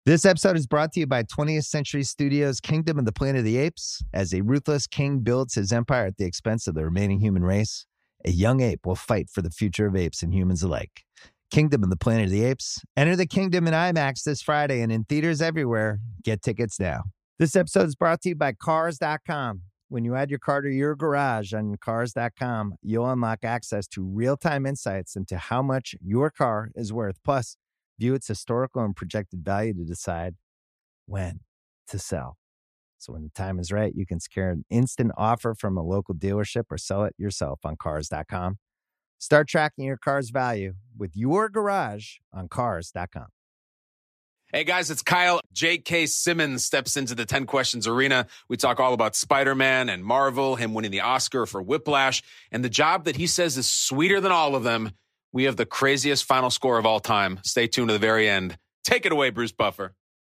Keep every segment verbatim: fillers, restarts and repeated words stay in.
This episode is brought to you by twentieth Century Studios' Kingdom of the Planet of the Apes. As a ruthless king builds his empire at the expense of the remaining human race, a young ape will fight for the future of apes and humans alike. Kingdom of the Planet of the Apes. Enter the kingdom in IMAX this Friday and in theaters everywhere. Get tickets now. This episode is brought to you by Cars dot com. When you add your car to your garage on Cars dot com, you'll unlock access to real-time insights into how much your car is worth. Plus, view its historical and projected value to decide when to sell. So when the time is right, you can secure an instant offer from a local dealership or sell it yourself on Cars dot com. Start tracking your car's value with your garage on Cars dot com. Hey guys, it's Kyle. J K. Simmons steps into the ten questions arena. We talk all about Spider-Man and Marvel, him winning the Oscar for Whiplash, and the job that he says is sweeter than all of them. We have the craziest final score of all time. Stay tuned to the very end. Take it away, Bruce Buffer.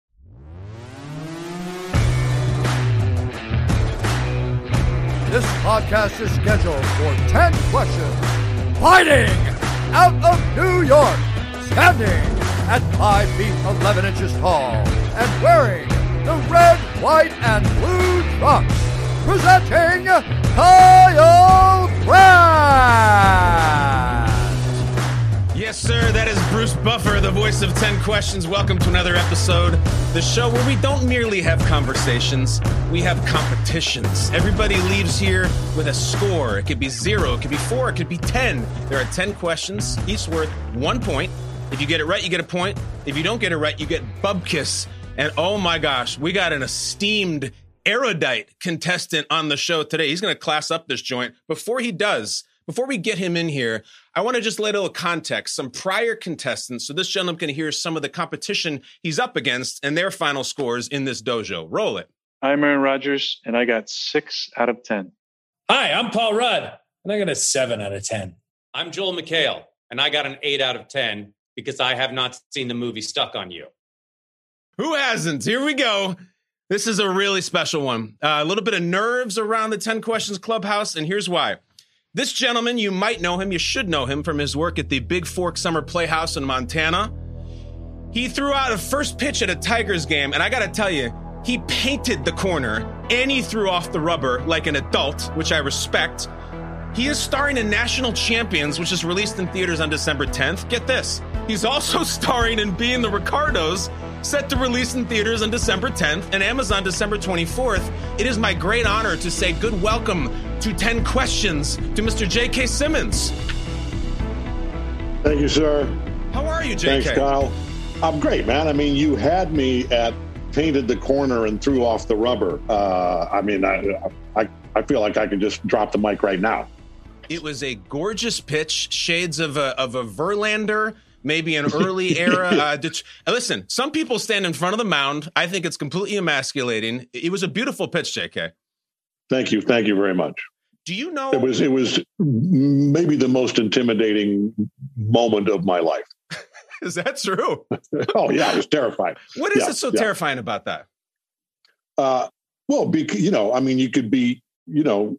This podcast is scheduled for ten questions. Fighting out of New York, standing at five feet eleven inches tall, and wearing the red, white, and blue trunks, presenting Kyle Brandt! Yes, sir, that is Bruce Buffer, the voice of ten questions. Welcome to another episode, the show where we don't merely have conversations, we have competitions. Everybody leaves here with a score. It could be zero, it could be four, it could be ten. There are ten questions, each worth one point. If you get it right, you get a point. If you don't get it right, you get bubkiss. And oh my gosh, we got an esteemed erudite contestant on the show today. He's going to class up this joint. Before he does, before we get him in here, I want to just lay a little context, some prior contestants, so this gentleman can hear some of the competition he's up against and their final scores in this dojo. Roll it. I'm Aaron Rodgers, and I got six out of ten. Hi, I'm Paul Rudd, and I got a seven out of ten. I'm Joel McHale, and I got an eight out of ten because I have not seen the movie Stuck on You. Who hasn't? Here we go. This is a really special one. Uh, a little bit of nerves around the ten Questions Clubhouse, and here's why. This gentleman, you might know him, you should know him from his work at the Big Fork Summer Playhouse in Montana. He threw out a first pitch at a Tigers game, and I gotta tell you, he painted the corner, and he threw off the rubber like an adult, which I respect. He is starring in National Champions, which is released in theaters on December tenth. Get this, he's also starring in Being the Ricardos, set to release in theaters on December tenth and Amazon December twenty-fourth. It is my great honor to say good welcome to ten Questions to Mister J K. Simmons. Thank you, sir. How are you, J K? Thanks, Kyle. I'm great, man. I mean, you had me at painted the corner and threw off the rubber. Uh, I mean, I, I I feel like I could just drop the mic right now. It was a gorgeous pitch, shades of a, of a Verlander, maybe an early era. Uh, det- Listen, some people stand in front of the mound. I think it's completely emasculating. It was a beautiful pitch, J K. Thank you. Thank you very much. Do you know? It was, it was maybe the most intimidating moment of my life. Is that true? Oh, yeah. I was terrified. What is yeah, it so yeah. terrifying about that? Uh, well, because, you know, I mean, you could be, you know,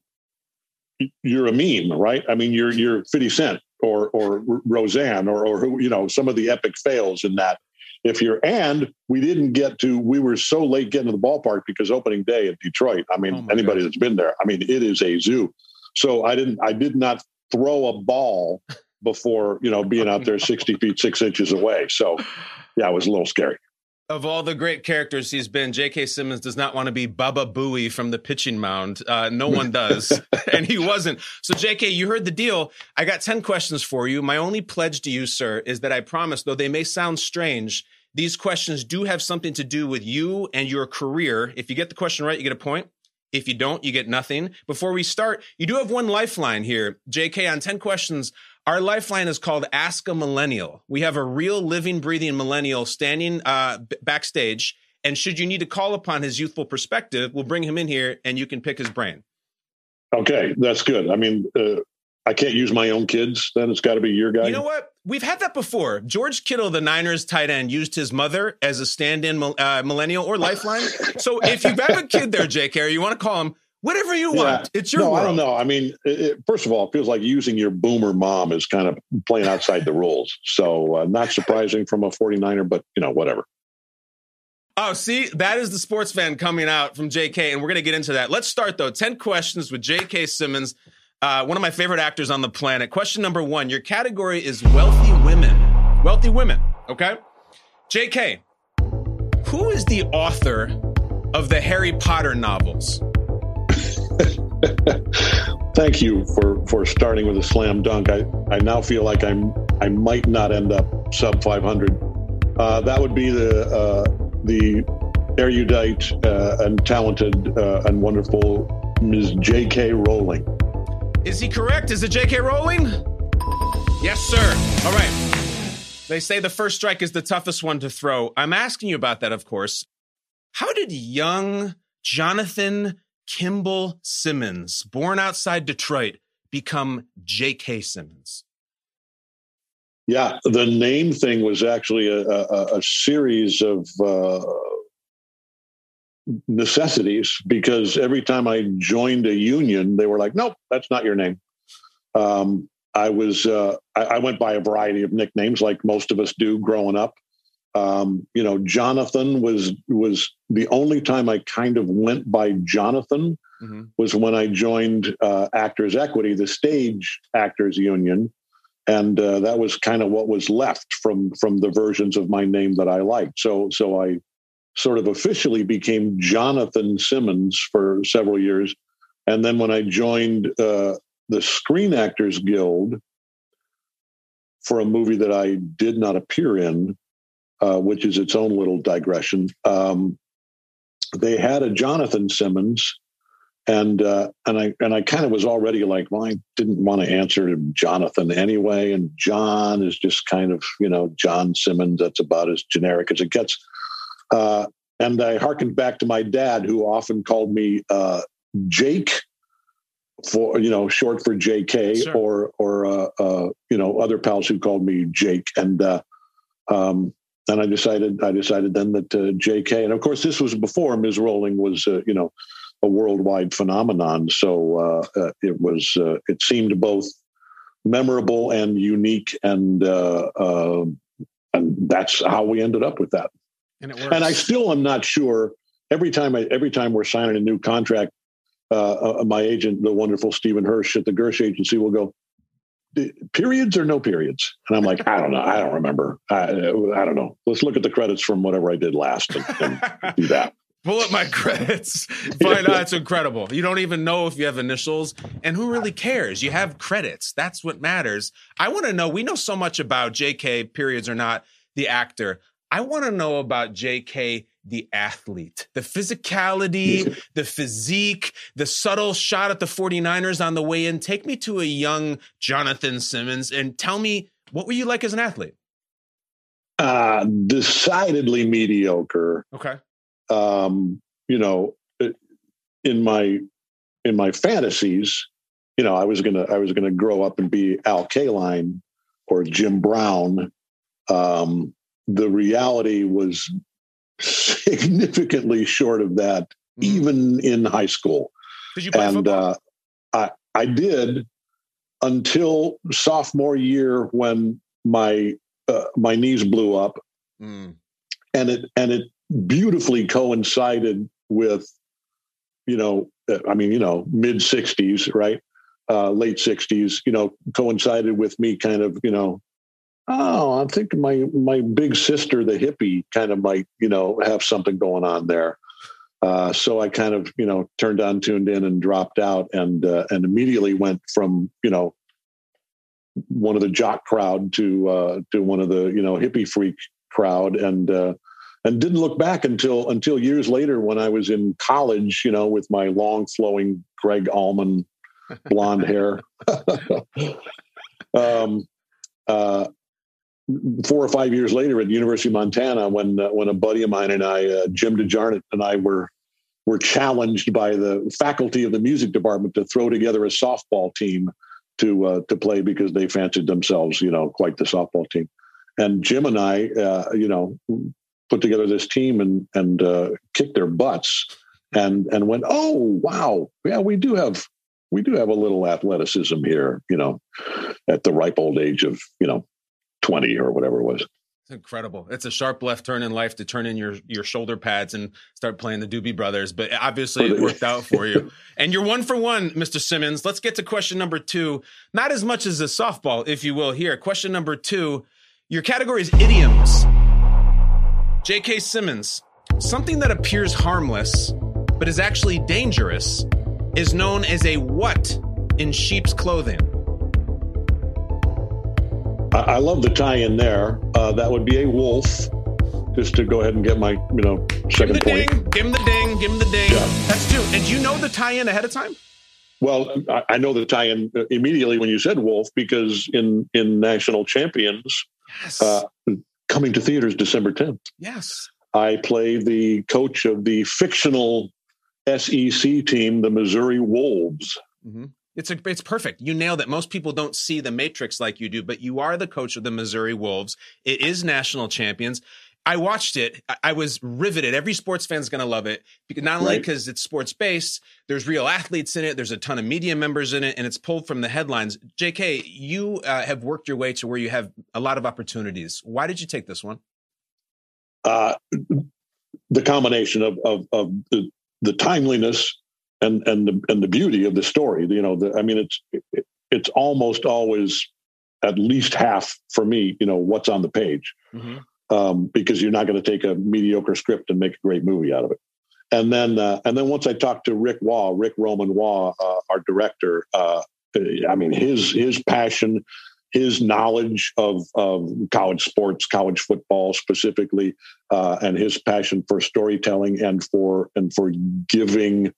you're a meme, right? I mean, you're you're fifty Cent or or Roseanne or or who, you know, some of the epic fails in that. If you're and we didn't get to, we were so late getting to the ballpark because opening day in Detroit. I mean, oh anybody gosh. that's been there, I mean, it is a zoo. So I didn't, I did not throw a ball before, you know, being out there sixty feet six inches away. So yeah, it was a little scary. Of all the great characters he's been, J K. Simmons does not want to be Baba Booey from the pitching mound. Uh, no one does, and he wasn't. So, J K, you heard the deal. I got ten questions for you. My only pledge to you, sir, is that I promise, though they may sound strange, these questions do have something to do with you and your career. If you get the question right, you get a point. If you don't, you get nothing. Before we start, you do have one lifeline here, J K, on ten questions. Our lifeline is called Ask a Millennial. We have a real living, breathing millennial standing uh, b- backstage. And should you need to call upon his youthful perspective, we'll bring him in here and you can pick his brain. Okay, that's good. I mean, uh, I can't use my own kids. Then it's got to be your guy. You know what? We've had that before. George Kittle, the Niners tight end, used his mother as a stand-in uh, millennial or lifeline. So if you have a kid there, J K, or you want to call him, whatever you yeah. want. It's your no, world. I don't know. I mean, it, it, first of all, it feels like using your boomer mom is kind of playing outside the rules. So uh, not surprising from a forty-niner, but, you know, whatever. Oh, see, that is the sports fan coming out from J K, and we're going to get into that. Let's start, though. ten questions with J K. Simmons, uh, one of my favorite actors on the planet. Question number one. Your category is wealthy women. Wealthy women, okay? J K, who is the author of the Harry Potter novels? Thank you for, for starting with a slam dunk. I, I now feel like I'm I might not end up sub five hundred. Uh, that would be the uh, the erudite uh, and talented uh, and wonderful Miz J K. Rowling. Is he correct? Is it J K. Rowling? Yes, sir. All right. They say the first strike is the toughest one to throw. I'm asking you about that, of course. How did young Jonathan Kimball Simmons, born outside Detroit, become J K. Simmons? Yeah, the name thing was actually a, a, a series of uh, necessities, because every time I joined a union, they were like, nope, that's not your name. Um, I was uh, I, I went by a variety of nicknames, like most of us do growing up. Um, you know, Jonathan was was the only time I kind of went by Jonathan mm-hmm. was when I joined uh, Actors Equity, the stage actors union. And uh, that was kind of what was left from from the versions of my name that I liked. So so I sort of officially became Jonathan Simmons for several years. And then when I joined uh, the Screen Actors Guild for a movie that I did not appear in, uh, which is its own little digression, um, they had a Jonathan Simmons. And uh, and I and I kind of was already like, well, I didn't want to answer to Jonathan anyway. And John is just kind of, you know, John Simmons. That's about as generic as it gets. Uh, and I hearkened back to my dad, who often called me uh, Jake, for you know, short for J K, sure. or or uh, uh, you know, other pals who called me Jake. And uh, um, and I decided I decided then that uh, J K. And of course, this was before Miz Rowling was, uh, you know. a worldwide phenomenon. So uh, uh, it was, uh, it seemed both memorable and unique. And, uh, uh, and that's how we ended up with that. And it works. And I still am not sure every time I, every time we're signing a new contract, uh, uh, my agent, the wonderful Stephen Hirsch at the Gersh agency, will go, periods or no periods? And I'm like, I don't know. I don't remember. I, I don't know. Let's look at the credits from whatever I did last and, and do that. Pull up my credits. Find out it's incredible. You don't even know if you have initials. And who really cares? You have credits. That's what matters. I want to know, we know so much about J K, periods or not, the actor. I want to know about J K, the athlete, the physicality, the physique, the subtle shot at the forty-niners on the way in. Take me to a young Jonathan Simmons and tell me, what were you like as an athlete? Uh, decidedly mediocre. Okay. Um, you know, in my in my fantasies, you know, I was gonna I was gonna grow up and be Al Kaline or Jim Brown. Um, the reality was significantly short of that, mm-hmm. even in high school. Did you play and football? Uh, I I did until sophomore year when my uh, my knees blew up, mm. and it and it. beautifully coincided with, you know, I mean, you know, mid sixties, right? Uh, late sixties, you know, coincided with me kind of, you know, oh, I think my, my big sister, the hippie, kind of might, you know, have something going on there. Uh, so I kind of, you know, turned on, tuned in and dropped out and, uh, and immediately went from, you know, one of the jock crowd to, uh, to one of the, you know, hippie freak crowd. And, uh, And didn't look back until until years later when I was in college, you know, with my long flowing Greg Allman blonde hair. um, uh, four or five years later at the University of Montana, when uh, when a buddy of mine and I, uh, Jim DeJarnett, and I were were challenged by the faculty of the music department to throw together a softball team to uh, to play because they fancied themselves, you know, quite the softball team. And Jim and I, uh, you know, put together this team and and uh, kicked their butts and and went, oh wow, yeah, we do have we do have a little athleticism here, you know, at the ripe old age of, you know, twenty or whatever it was. Incredible. It's a sharp left turn in life to turn in your, your shoulder pads and start playing the Doobie Brothers. But obviously it worked out for you. And you're one for one, Mister Simmons. Let's get to question number two. Not as much as a softball, if you will, here. Question number two. Your category is idioms. J K. Simmons. Something that appears harmless, but is actually dangerous, is known as a what in sheep's clothing? I love the tie-in there. Uh, that would be a wolf, just to go ahead and get my, you know, second give him the point. Ding, give him the ding, give him the ding. Yeah. That's two. And do you know the tie-in ahead of time? Well, I, I know the tie-in immediately when you said wolf, because in, in National Champions, yes. uh, coming to theaters December tenth, yes, I play the coach of the fictional S E C team, the Missouri Wolves. Mm-hmm. It's a, it's perfect. You nailed it. Most people don't see the Matrix like you do, but you are the coach of the Missouri Wolves. It is National Champions. I watched it. I was riveted. Every sports fan's going to love it, because not only because right. it's sports based, there's real athletes in it. There's a ton of media members in it, and it's pulled from the headlines. J K, you uh, have worked your way to where you have a lot of opportunities. Why did you take this one? Uh, the combination of, of, of the, the timeliness and, and the, and the beauty of the story. You know, the, I mean, it's, it, it's almost always at least half for me, you know, what's on the page. Mm-hmm. Um, because you're not going to take a mediocre script and make a great movie out of it. And then, uh, and then once I talked to Rick Waugh, Rick Roman Waugh, uh, our director, uh, I mean, his his passion, his knowledge of, of college sports, college football specifically, uh, and his passion for storytelling and for and for giving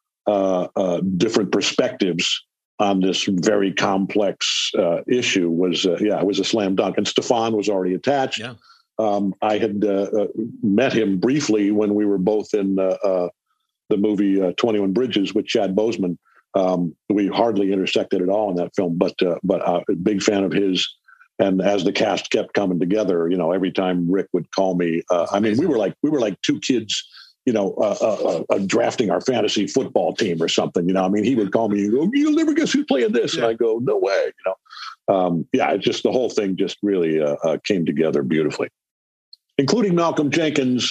uh, uh, different perspectives on this very complex uh, issue was, uh, yeah, it was a slam dunk. And Stefan was already attached. Yeah. Um, I had uh, uh, met him briefly when we were both in uh, uh, the movie uh, twenty-one Bridges with Chad Boseman. Um, we hardly intersected at all in that film, but uh, but uh, a big fan of his. And as the cast kept coming together, you know, every time Rick would call me, uh, I mean, we were like we were like two kids, you know, uh, uh, uh, drafting our fantasy football team or something. You know, I mean, he would call me, and go, "You'll never guess who's playing this," yeah. and I go, "No way," you know. Um, yeah, it just the whole thing just really uh, uh, came together beautifully. Including Malcolm Jenkins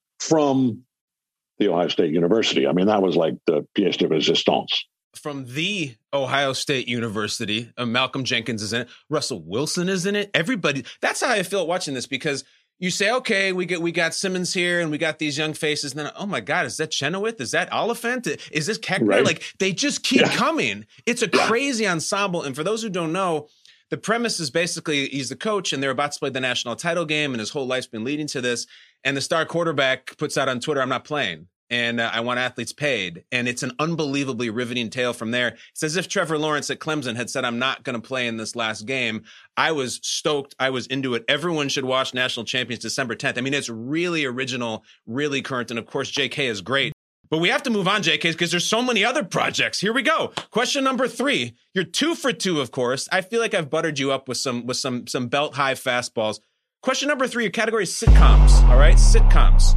from the Ohio State University. I mean, that was like the pièce de résistance. From the Ohio State University, uh, Malcolm Jenkins is in it. Russell Wilson is in it. Everybody. That's how I feel watching this, because you say, okay, we get we got Simmons here and we got these young faces. And then, oh my God, is that Chenoweth? Is that Oliphant? Is this Keckner? Right. Like, they just keep yeah. coming. It's a yeah. crazy ensemble. And for those who don't know, the premise is basically he's the coach and they're about to play the national title game, and his whole life's been leading to this. And the star quarterback puts out on Twitter, "I'm not playing, and uh, I want athletes paid." And it's an unbelievably riveting tale from there. It's as if Trevor Lawrence at Clemson had said, "I'm not going to play in this last game." I was stoked. I was into it. Everyone should watch National Champions December tenth. I mean, it's really original, really current. And of course, J K is great. But we have to move on, J K, because there's so many other projects. Here we go. Question number three. You're two for two, of course. I feel like I've buttered you up with some with some some belt high fastballs. Question number three. Your category is sitcoms. All right, sitcoms.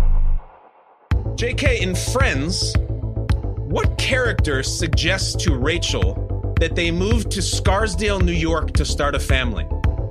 J K, in Friends, what character suggests to Rachel that they moved to Scarsdale, New York, to start a family?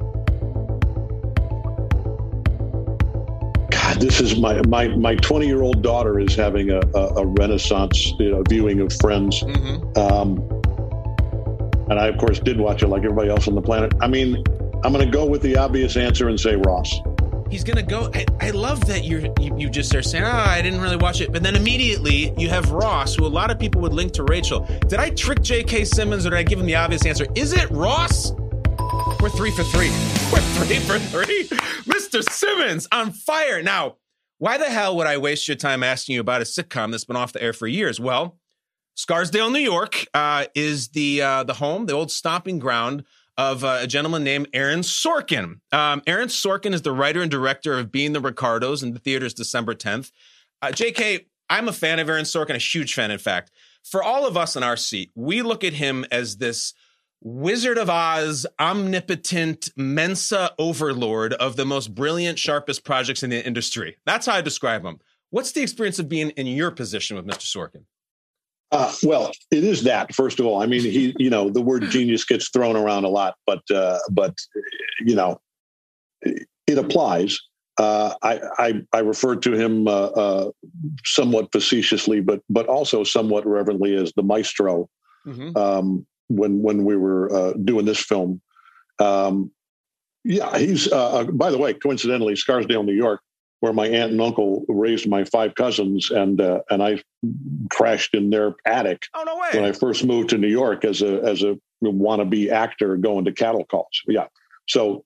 God, this is my my my twenty-year-old daughter is having a, a, a renaissance, you know, viewing of Friends. Mm-hmm. Um, and I, of course, did watch it like everybody else on the planet. I mean, I'm going to go with the obvious answer and say Ross. He's going to go. I, I love that you're, you you just are saying, oh, I didn't really watch it. But then immediately you have Ross, who a lot of people would link to Rachel. Did I trick J K. Simmons, or did I give him the obvious answer? Is it Ross? We're three for three. We're three for three. Mister Simmons on fire. Now, why the hell would I waste your time asking you about a sitcom that's been off the air for years? Well, Scarsdale, New York uh, is the uh, the home, the old stomping ground of uh, a gentleman named Aaron Sorkin. Um, Aaron Sorkin is the writer and director of Being the Ricardos in the theaters December tenth. Uh, J K, I'm a fan of Aaron Sorkin, a huge fan, in fact. For all of us in our seat, we look at him as this Wizard of Oz, omnipotent Mensa overlord of the most brilliant, sharpest projects in the industry. That's how I describe him. What's the experience of being in your position with Mister Sorkin? Uh, well, it is that, first of all. I mean, he, you know, the word genius gets thrown around a lot, but, uh, but, you know, it applies. Uh, I, I I refer to him uh, uh, somewhat facetiously, but but also somewhat reverently as the maestro. Mm-hmm. Um, when when we were uh, doing this film, um, yeah, he's. Uh, by the way, coincidentally, Scarsdale, New York, where my aunt and uncle raised my five cousins, and uh, and I crashed in their attic. Oh, no way! When I first moved to New York as a as a wannabe actor going to cattle calls. Yeah, so.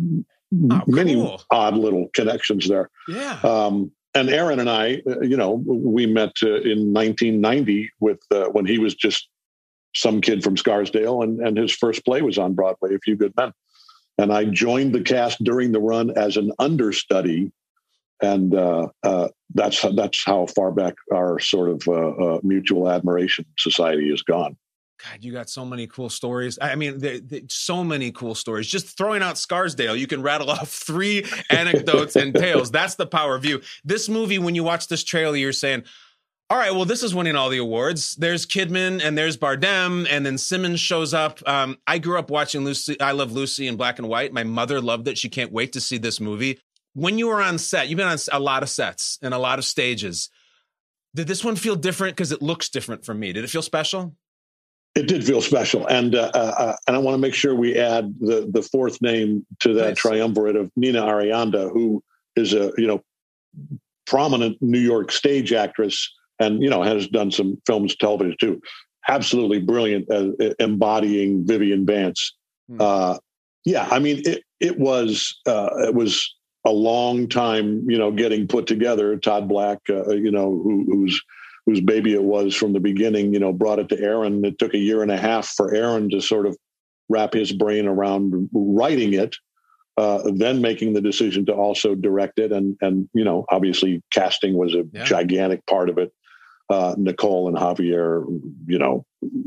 Oh, many cool. odd little connections there. Yeah. Um, and Aaron and I, uh, you know, we met uh, in nineteen ninety with uh, when he was just some kid from Scarsdale, and, and his first play was on Broadway, A Few Good Men. And I joined the cast during the run as an understudy, and uh, uh, that's that's how far back our sort of uh, uh, mutual admiration society has gone. God, you got so many cool stories. I mean, there, there, so many cool stories. Just throwing out Scarsdale, you can rattle off three anecdotes and tales. That's the power of you. This movie, when you watch this trailer, you're saying, all right, well, this is winning all the awards. There's Kidman and there's Bardem, and then Simmons shows up. Um, I grew up watching Lucy, I Love Lucy in black and white. My mother loved it. She can't wait to see this movie. When you were on set, you've been on a lot of sets and a lot of stages. Did this one feel different? Because it looks different from me. Did it feel special? It did feel special, and uh, uh, and I want to make sure we add the the fourth name to that nice. triumvirate of Nina Arianda, who is a you know prominent New York stage actress, and you know has done some films, television too. Absolutely brilliant, uh, embodying Vivian Vance. Hmm. Uh, yeah, I mean it. It was uh, it was a long time, you know, getting put together. Todd Black, uh, you know, who, who's whose baby it was from the beginning, you know, brought it to Aaron. It took a year and a half for Aaron to sort of wrap his brain around writing it, uh, then making the decision to also direct it. And, and you know, obviously casting was a yeah. gigantic part of it. Uh, Nicole and Javier, you know,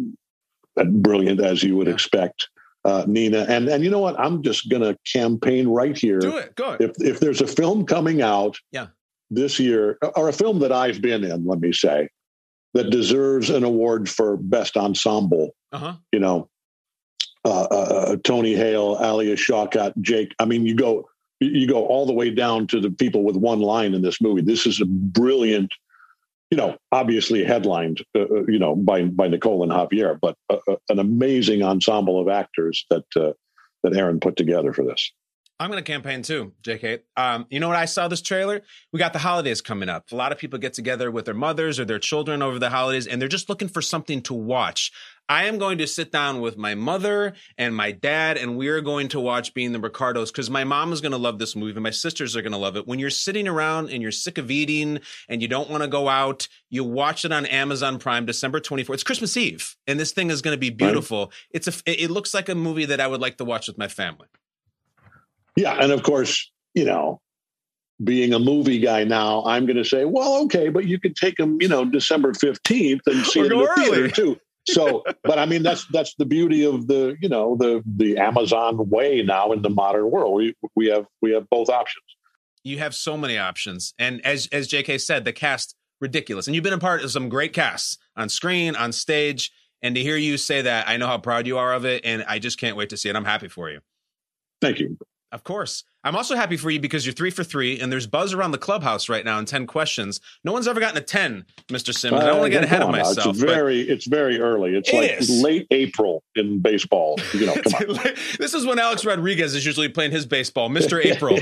brilliant as you would yeah. expect. Uh, Nina. And and you know what? I'm just going to campaign right here. Do it. Go ahead. If, if there's a film coming out yeah. this year, or a film that I've been in, let me say, that deserves an award for best ensemble. Uh-huh. You know, uh, uh, Tony Hale, Alia Shawkat, Jake. I mean, you go you go all the way down to the people with one line in this movie. This is a brilliant, you know, obviously headlined, uh, you know, by by Nicole and Javier, but uh, an amazing ensemble of actors that uh, that Aaron put together for this. I'm going to campaign too, J K. Um, you know what I saw this trailer? We got the holidays coming up. A lot of people get together with their mothers or their children over the holidays, and they're just looking for something to watch. I am going to sit down with my mother and my dad, and we are going to watch Being the Ricardos, because my mom is going to love this movie, and my sisters are going to love it. When you're sitting around and you're sick of eating and you don't want to go out, you watch it on Amazon Prime, December twenty-fourth. It's Christmas Eve, and this thing is going to be beautiful. Right. It's a, it looks like a movie that I would like to watch with my family. Yeah, and of course, you know, being a movie guy now, I'm going to say, well, okay, but you could take them, you know, December fifteenth and see it in the theater early. too. So, but I mean, that's that's the beauty of the, you know, the the Amazon way now in the modern world. We we have we have both options. You have so many options, and as as J K said, the cast ridiculous, and you've been a part of some great casts on screen, on stage, and to hear you say that, I know how proud you are of it, and I just can't wait to see it. I'm happy for you. Thank you. Of course. I'm also happy for you because you're three for three, and there's buzz around the clubhouse right now in ten questions. No one's ever gotten a ten, Mister Simmons. I don't want to get ahead of myself. It's very, it's very early. It's it like is. late April in baseball. You know, come on. This is when Alex Rodriguez is usually playing his baseball, Mister April.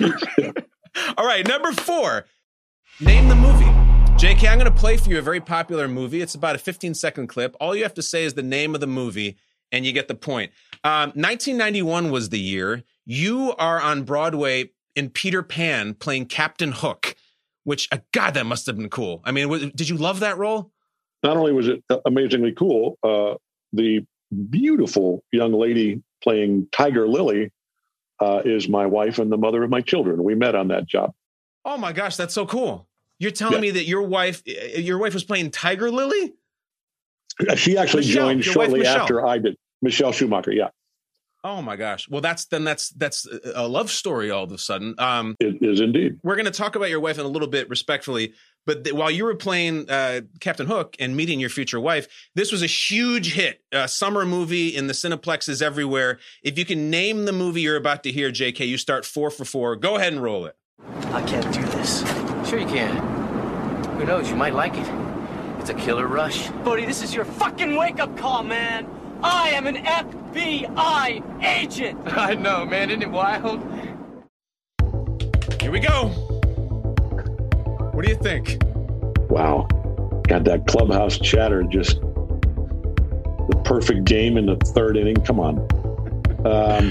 All right, number four. Name the movie. J K, I'm going to play for you a very popular movie. It's about a fifteen second clip. All you have to say is the name of the movie, and you get the point. Um, nineteen ninety-one was the year. You are on Broadway in Peter Pan playing Captain Hook, which, uh, God, that must have been cool. I mean, w- did you love that role? Not only was it amazingly cool, uh, the beautiful young lady playing Tiger Lily uh, is my wife and the mother of my children. We met on that job. Oh, my gosh, that's so cool. You're telling yeah. me that your wife your wife was playing Tiger Lily? She actually Michelle, joined your shortly wife, after I did. Michelle Schumacher, yeah. Oh my gosh. Well, that's then that's that's a love story all of a sudden. Um, it is indeed. We're going to talk about your wife in a little bit, respectfully. But th- while you were playing uh, Captain Hook and meeting your future wife, this was a huge hit, a summer movie in the Cineplexes everywhere. If you can name the movie you're about to hear, J K, you start four for four. Go ahead and roll it. I can't do this. Sure you can. Who knows? You might like it. It's a killer rush. Buddy, this is your fucking wake-up call, man. I am an F B I agent. I know, man. Isn't it wild? Here we go. What do you think? Wow. Got that clubhouse chatter, just the perfect game in the third inning. Come on. Um,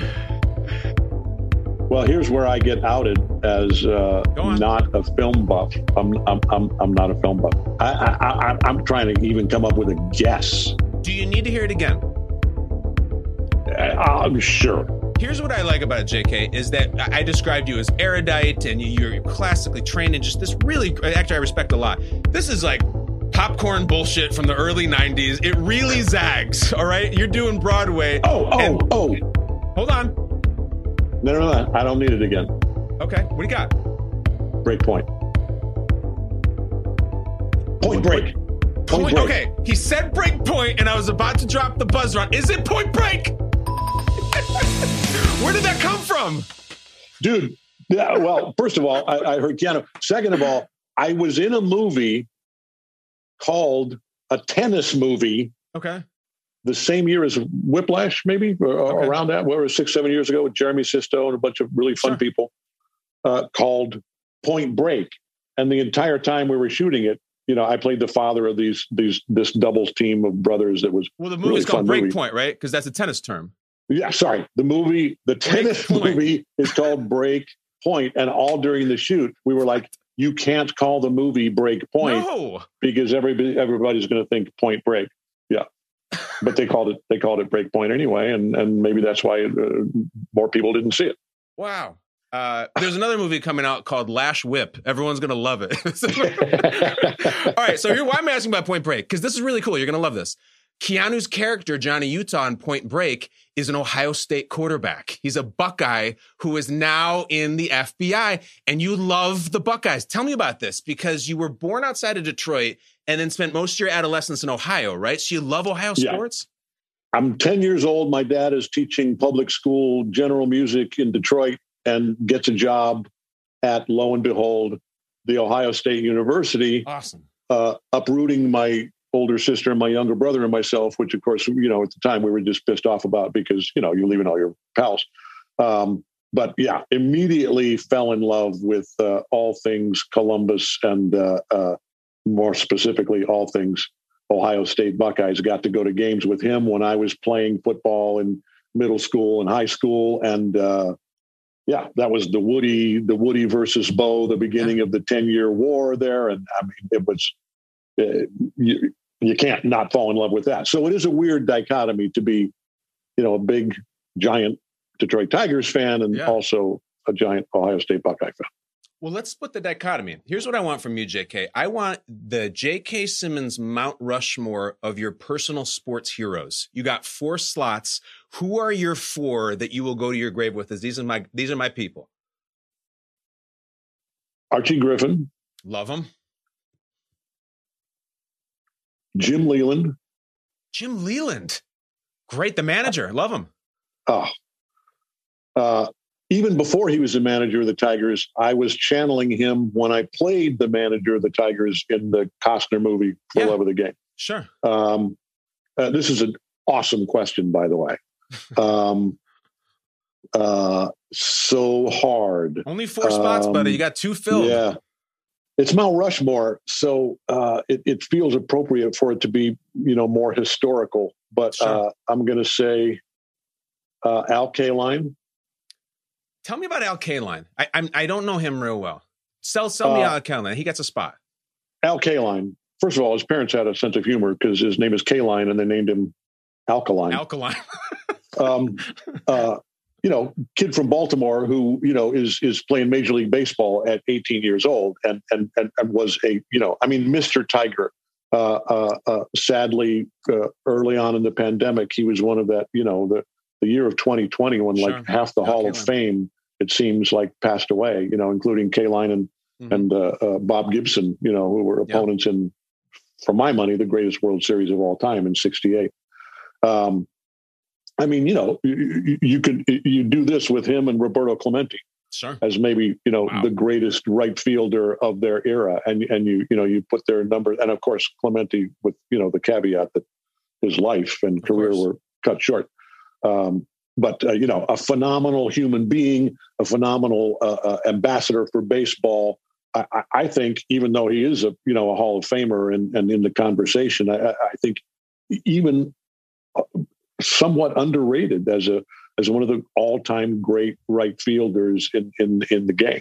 well, here's where I get outed as uh, not a film buff. I'm, I'm, I'm, I'm not a film buff. I, I, I, I'm trying to even come up with a guess. Do you need to hear it again? I'm sure. Here's what I like about it, J K, is that I described you as erudite and you're classically trained in just this really, actor I respect a lot. This is like popcorn bullshit from the early nineties. It really zags, all right? You're doing Broadway. Oh, oh, and, oh. Hold on. No, no, no. I don't need it again. Okay. What do you got? Break point. Point break. Point, point break. Okay. He said break point, and I was about to drop the buzzer on. Is it Point Break? Where did that come from? Dude, yeah, well, first of all, I, I heard Keanu. Second of all, I was in a movie called a tennis movie. Okay. The same year as Whiplash, maybe, or okay. around that, where it was six, seven years ago with Jeremy Sisto and a bunch of really fun sure. people, uh, called Point Break. And the entire time we were shooting it, you know, I played the father of these, these, this doubles team of brothers that was well, the movie's really called Break movie. Point, right? Because that's a tennis term. Yeah, sorry. The movie, the tennis movie is called Break Point. And all during the shoot, we were like, you can't call the movie Break Point no. because everybody, everybody's going to think Point Break. Yeah. But they called it, they called it Break Point anyway. And, and maybe that's why uh, more people didn't see it. Wow. Uh, there's another movie coming out called Lash Whip. Everyone's going to love it. All right. So here, why am I asking about Point Break? Because this is really cool. You're going to love this. Keanu's character, Johnny Utah in Point Break, is an Ohio State quarterback. He's a Buckeye who is now in the F B I, and you love the Buckeyes. Tell me about this, because you were born outside of Detroit and then spent most of your adolescence in Ohio, right? So you love Ohio Yeah. sports? I'm ten years old. My dad is teaching public school general music in Detroit and gets a job at, lo and behold, the Ohio State University. Awesome. Uh, uprooting my older sister and my younger brother and myself, which of course, you know, at the time we were just pissed off about because, you know, you're leaving all your pals. Um, but yeah, immediately fell in love with uh, all things Columbus and uh, uh, more specifically, all things Ohio State Buckeyes. Got to go to games with him when I was playing football in middle school and high school. And uh, yeah, that was the Woody, the Woody versus Bo, the beginning of the ten year war there. And I mean, it was, uh, you, you can't not fall in love with that. So it is a weird dichotomy to be, you know, a big, giant Detroit Tigers fan and yeah. also a giant Ohio State Buckeye fan. Well, let's split the dichotomy. Here's what I want from you, J K. I want the J K. Simmons Mount Rushmore of your personal sports heroes. You got four slots. Who are your four that you will go to your grave with? As these are my these are my people. Archie Griffin. Love him. Jim Leland. Jim Leland. Great. The manager. Love him. Oh. Uh, even before he was the manager of the Tigers, I was channeling him when I played the manager of the Tigers in the Costner movie, For Yeah. Love of the Game. Sure. Um, uh, this is an awesome question, by the way. Um, uh, so hard. Only four spots, Um, buddy. You got two filled. Yeah. It's Mount Rushmore, so uh, it, it feels appropriate for it to be, you know, more historical. But Sure. uh, I'm going to say uh, Al Kaline. Tell me about Al Kaline. I I'm, I don't know him real well. Sell sell me Uh, Al Kaline. He gets a spot. Al Kaline. First of all, his parents had a sense of humor because his name is Kaline, and they named him Alkaline. Alkaline. um, uh, you know, kid from Baltimore who, you know, is is playing Major League Baseball at eighteen years old and and and, and was a, you know, I mean, Mister Tiger. Uh, uh, uh, sadly, uh, early on in the pandemic, he was one of that, you know, the, the year of twenty twenty, when Sure. like half the Al Hall of Kaline. Fame, it seems like, passed away, you know, including Kaline and, Mhm. and uh, uh, Bob Gibson, you know, who were Yeah. opponents in, for my money, the greatest World Series of all time in sixty-eight. Um, I mean, you know, you, you could, you do this with him and Roberto Clemente Sure. as maybe, you know, Wow. the greatest right fielder of their era. And, and you, you know, you put their number, and of course, Clemente with, you know, the caveat that his life and Of career course. were cut short. Um, but, uh, you know, a phenomenal human being, a phenomenal uh, uh, ambassador for baseball. I, I, I think, even though he is a, you know, a Hall of Famer and, and in the conversation, I, I think even uh, somewhat underrated as a, as one of the all-time great right fielders in, in, in the game.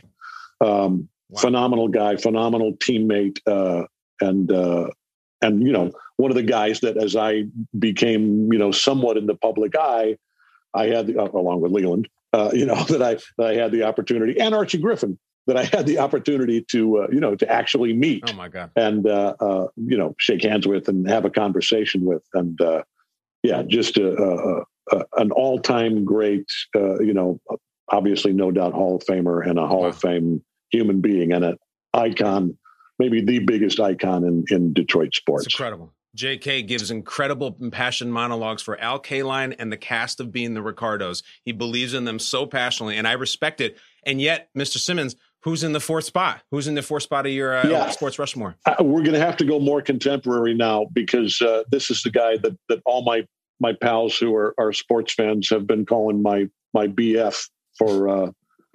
Um, Wow. Phenomenal guy, phenomenal teammate. Uh, and, uh, and, you know, one of the guys that, as I became, you know, somewhat in the public eye, I had, the, uh, along with Leland, uh, you know, that I, that I had the opportunity, and Archie Griffin, that I had the opportunity to, uh, you know, to actually meet Oh my God. and, uh, uh, you know, shake hands with and have a conversation with. And, uh, yeah, just a, a, a, an all-time great, uh, you know, obviously no doubt Hall of Famer and a Hall Wow. of Fame human being and an icon, maybe the biggest icon in, in Detroit sports. It's incredible. J K gives incredible impassioned monologues for Al Kaline and the cast of Being the Ricardos. He believes in them so passionately, and I respect it. And yet, Mister Simmons, who's in the fourth spot? Who's in the fourth spot of your uh, Yeah. Sports Rushmore? Uh, we're going to have to go more contemporary now, because uh, this is the guy that that all my my pals who are, are sports fans have been calling my my B F for uh,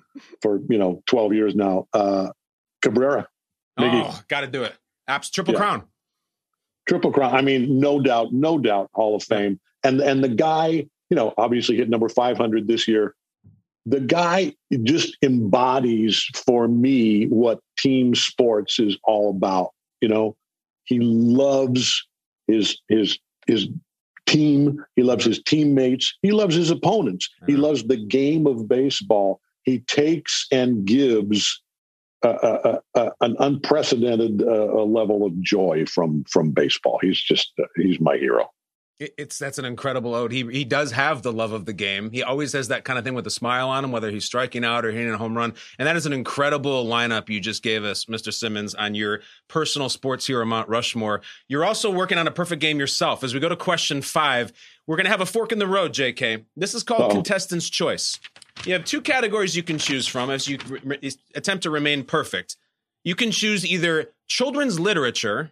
for you know twelve years now. Uh, Cabrera, Miggy. Oh, got to do it. Apps Triple Yeah. Crown. Triple Crown. I mean, no doubt, no doubt, Hall of Fame. And and the guy, you know, obviously hit number five hundred this year. The guy just embodies for me what team sports is all about. You know, he loves his his his team. He loves his teammates. He loves his opponents. He Yeah. loves the game of baseball. He takes and gives uh, uh, uh, an unprecedented uh, level of joy from from baseball. He's just uh, he's my hero. It- It's that's an incredible ode. He he does have the love of the game. He always has that kind of thing with a smile on him, whether he's striking out or hitting a home run. And that is an incredible lineup you just gave us, Mister Simmons, on your personal sports hero Mount Rushmore. You're also working on a perfect game yourself. As we go to question five, we're going to have a fork in the road, J K. This is called Uh-oh. Contestant's Choice. You have two categories you can choose from as you re- re- attempt to remain perfect. You can choose either children's literature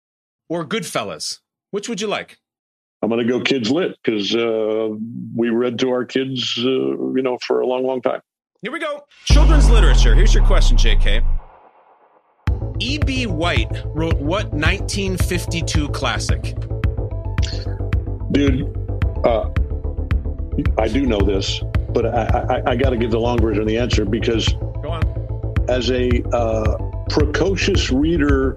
or Goodfellas. Which would you like? I'm going to go kids lit, because uh, we read to our kids, uh, you know, for a long, long time. Here we go. Children's literature. Here's your question, J K. E B. White wrote what nineteen fifty-two classic? Dude, uh, I do know this, but I, I, I got to give the long version of the answer, because Go on. as a uh, precocious reader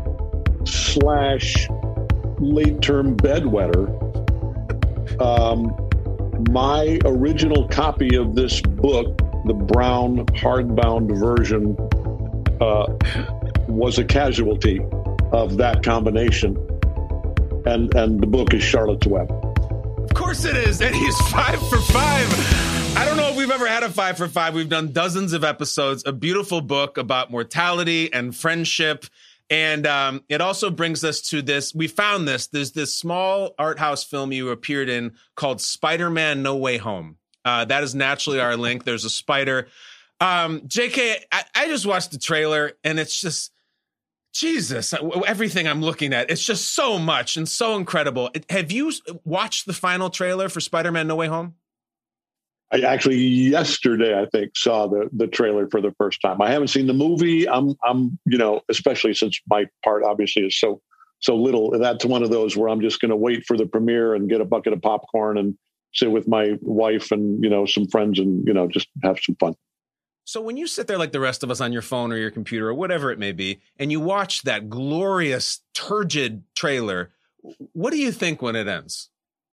slash late-term bedwetter, um, my original copy of this book, the brown hardbound version, uh, was a casualty of that combination. And and the book is Charlotte's Web. Of course it is. And he's five for five. I don't know if we've ever had a five for five. We've done dozens of episodes, a beautiful book about mortality and friendship. And um, it also brings us to this. We found this. There's this small art house film you appeared in called Spider-Man No Way Home. Uh, that is naturally our link. There's a spider. Um, J K, I, I just watched the trailer, and it's just, Jesus, everything I'm looking at. It's just so much and so incredible. Have you watched the final trailer for Spider-Man No Way Home? I actually yesterday, I think, saw the the trailer for the first time. I haven't seen the movie. I'm, I'm, you know, especially since my part obviously is so so little. That's one of those where I'm just going to wait for the premiere and get a bucket of popcorn and sit with my wife and, you know, some friends and, you know, just have some fun. So when you sit there like the rest of us on your phone or your computer or whatever it may be, and you watch that glorious, turgid trailer, what do you think when it ends?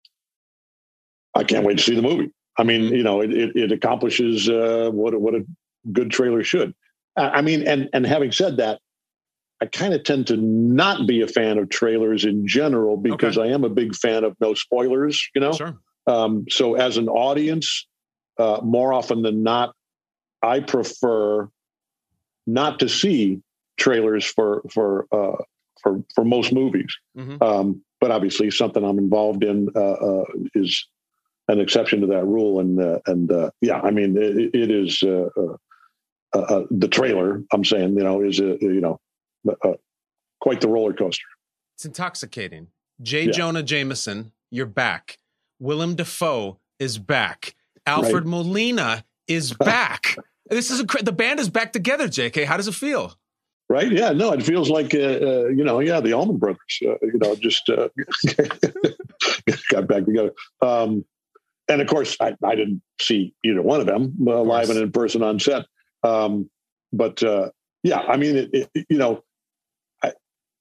I can't wait to see the movie. I mean, you know, it, it, it accomplishes uh, what, what a good trailer should. I mean, and, and having said that, I kind of tend to not be a fan of trailers in general, because Okay. I am a big fan of no spoilers, you know? Sure. Um, so as an audience, uh, more often than not, I prefer not to see trailers for for uh, for for most movies. Mm-hmm. Um, but obviously, something I'm involved in uh, uh, is an exception to that rule. And uh, and uh, yeah, I mean, it, it is uh, uh, uh, the trailer. I'm saying, you know, is a you know uh, quite the roller coaster. It's intoxicating. J. Yeah. Jonah Jameson, you're back. Willem Dafoe is back. Alfred Right. Molina is back. This is a, the band is back together. J K, how does it feel? Right? Yeah. No, it feels like uh, uh, you know, yeah, the Allman Brothers. Uh, you know, just uh, got back together. Um, and of course, I, I didn't see either one of them uh, live and in person on set. Um, but uh, yeah, I mean, it, it, you know, I,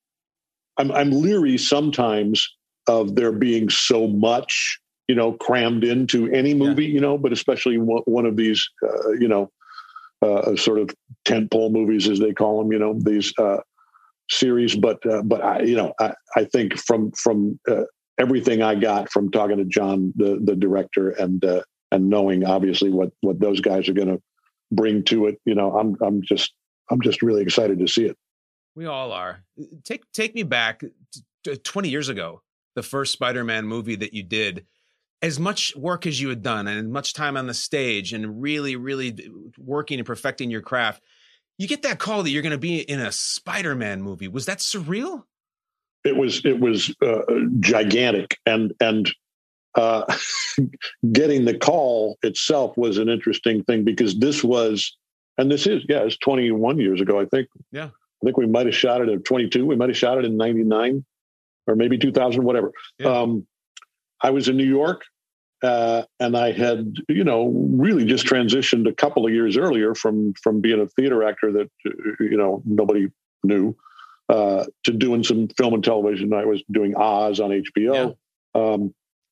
I'm I'm leery sometimes of there being so much, you know, crammed into any movie, yeah. you know, but especially one, one of these, uh, you know. Uh, sort of tentpole movies, as they call them, you know, these uh, series. But uh, but I, you know, I, I think from from uh, everything I got from talking to John, the the director, and uh, and knowing obviously what what those guys are going to bring to it, you know, I'm I'm just I'm just really excited to see it. We all are. Take take me back to twenty years ago, the first Spider-Man movie that you did. As much work as you had done and as much time on the stage and really, really working and perfecting your craft, you get that call that you're going to be in a Spider-Man movie. Was that surreal? It was, it was uh, gigantic. And, and uh, getting the call itself was an interesting thing because this was, and this is, yeah, it's twenty-one years ago, I think. Yeah. I think we might've shot it at twenty-two. We might've shot it in ninety-nine or maybe two thousand, whatever. Yeah. Um, I was in New York, uh, and I had, you know, really just transitioned a couple of years earlier from from being a theater actor that, you know, nobody knew, uh, to doing some film and television. I was doing Oz on H B O, yeah. um,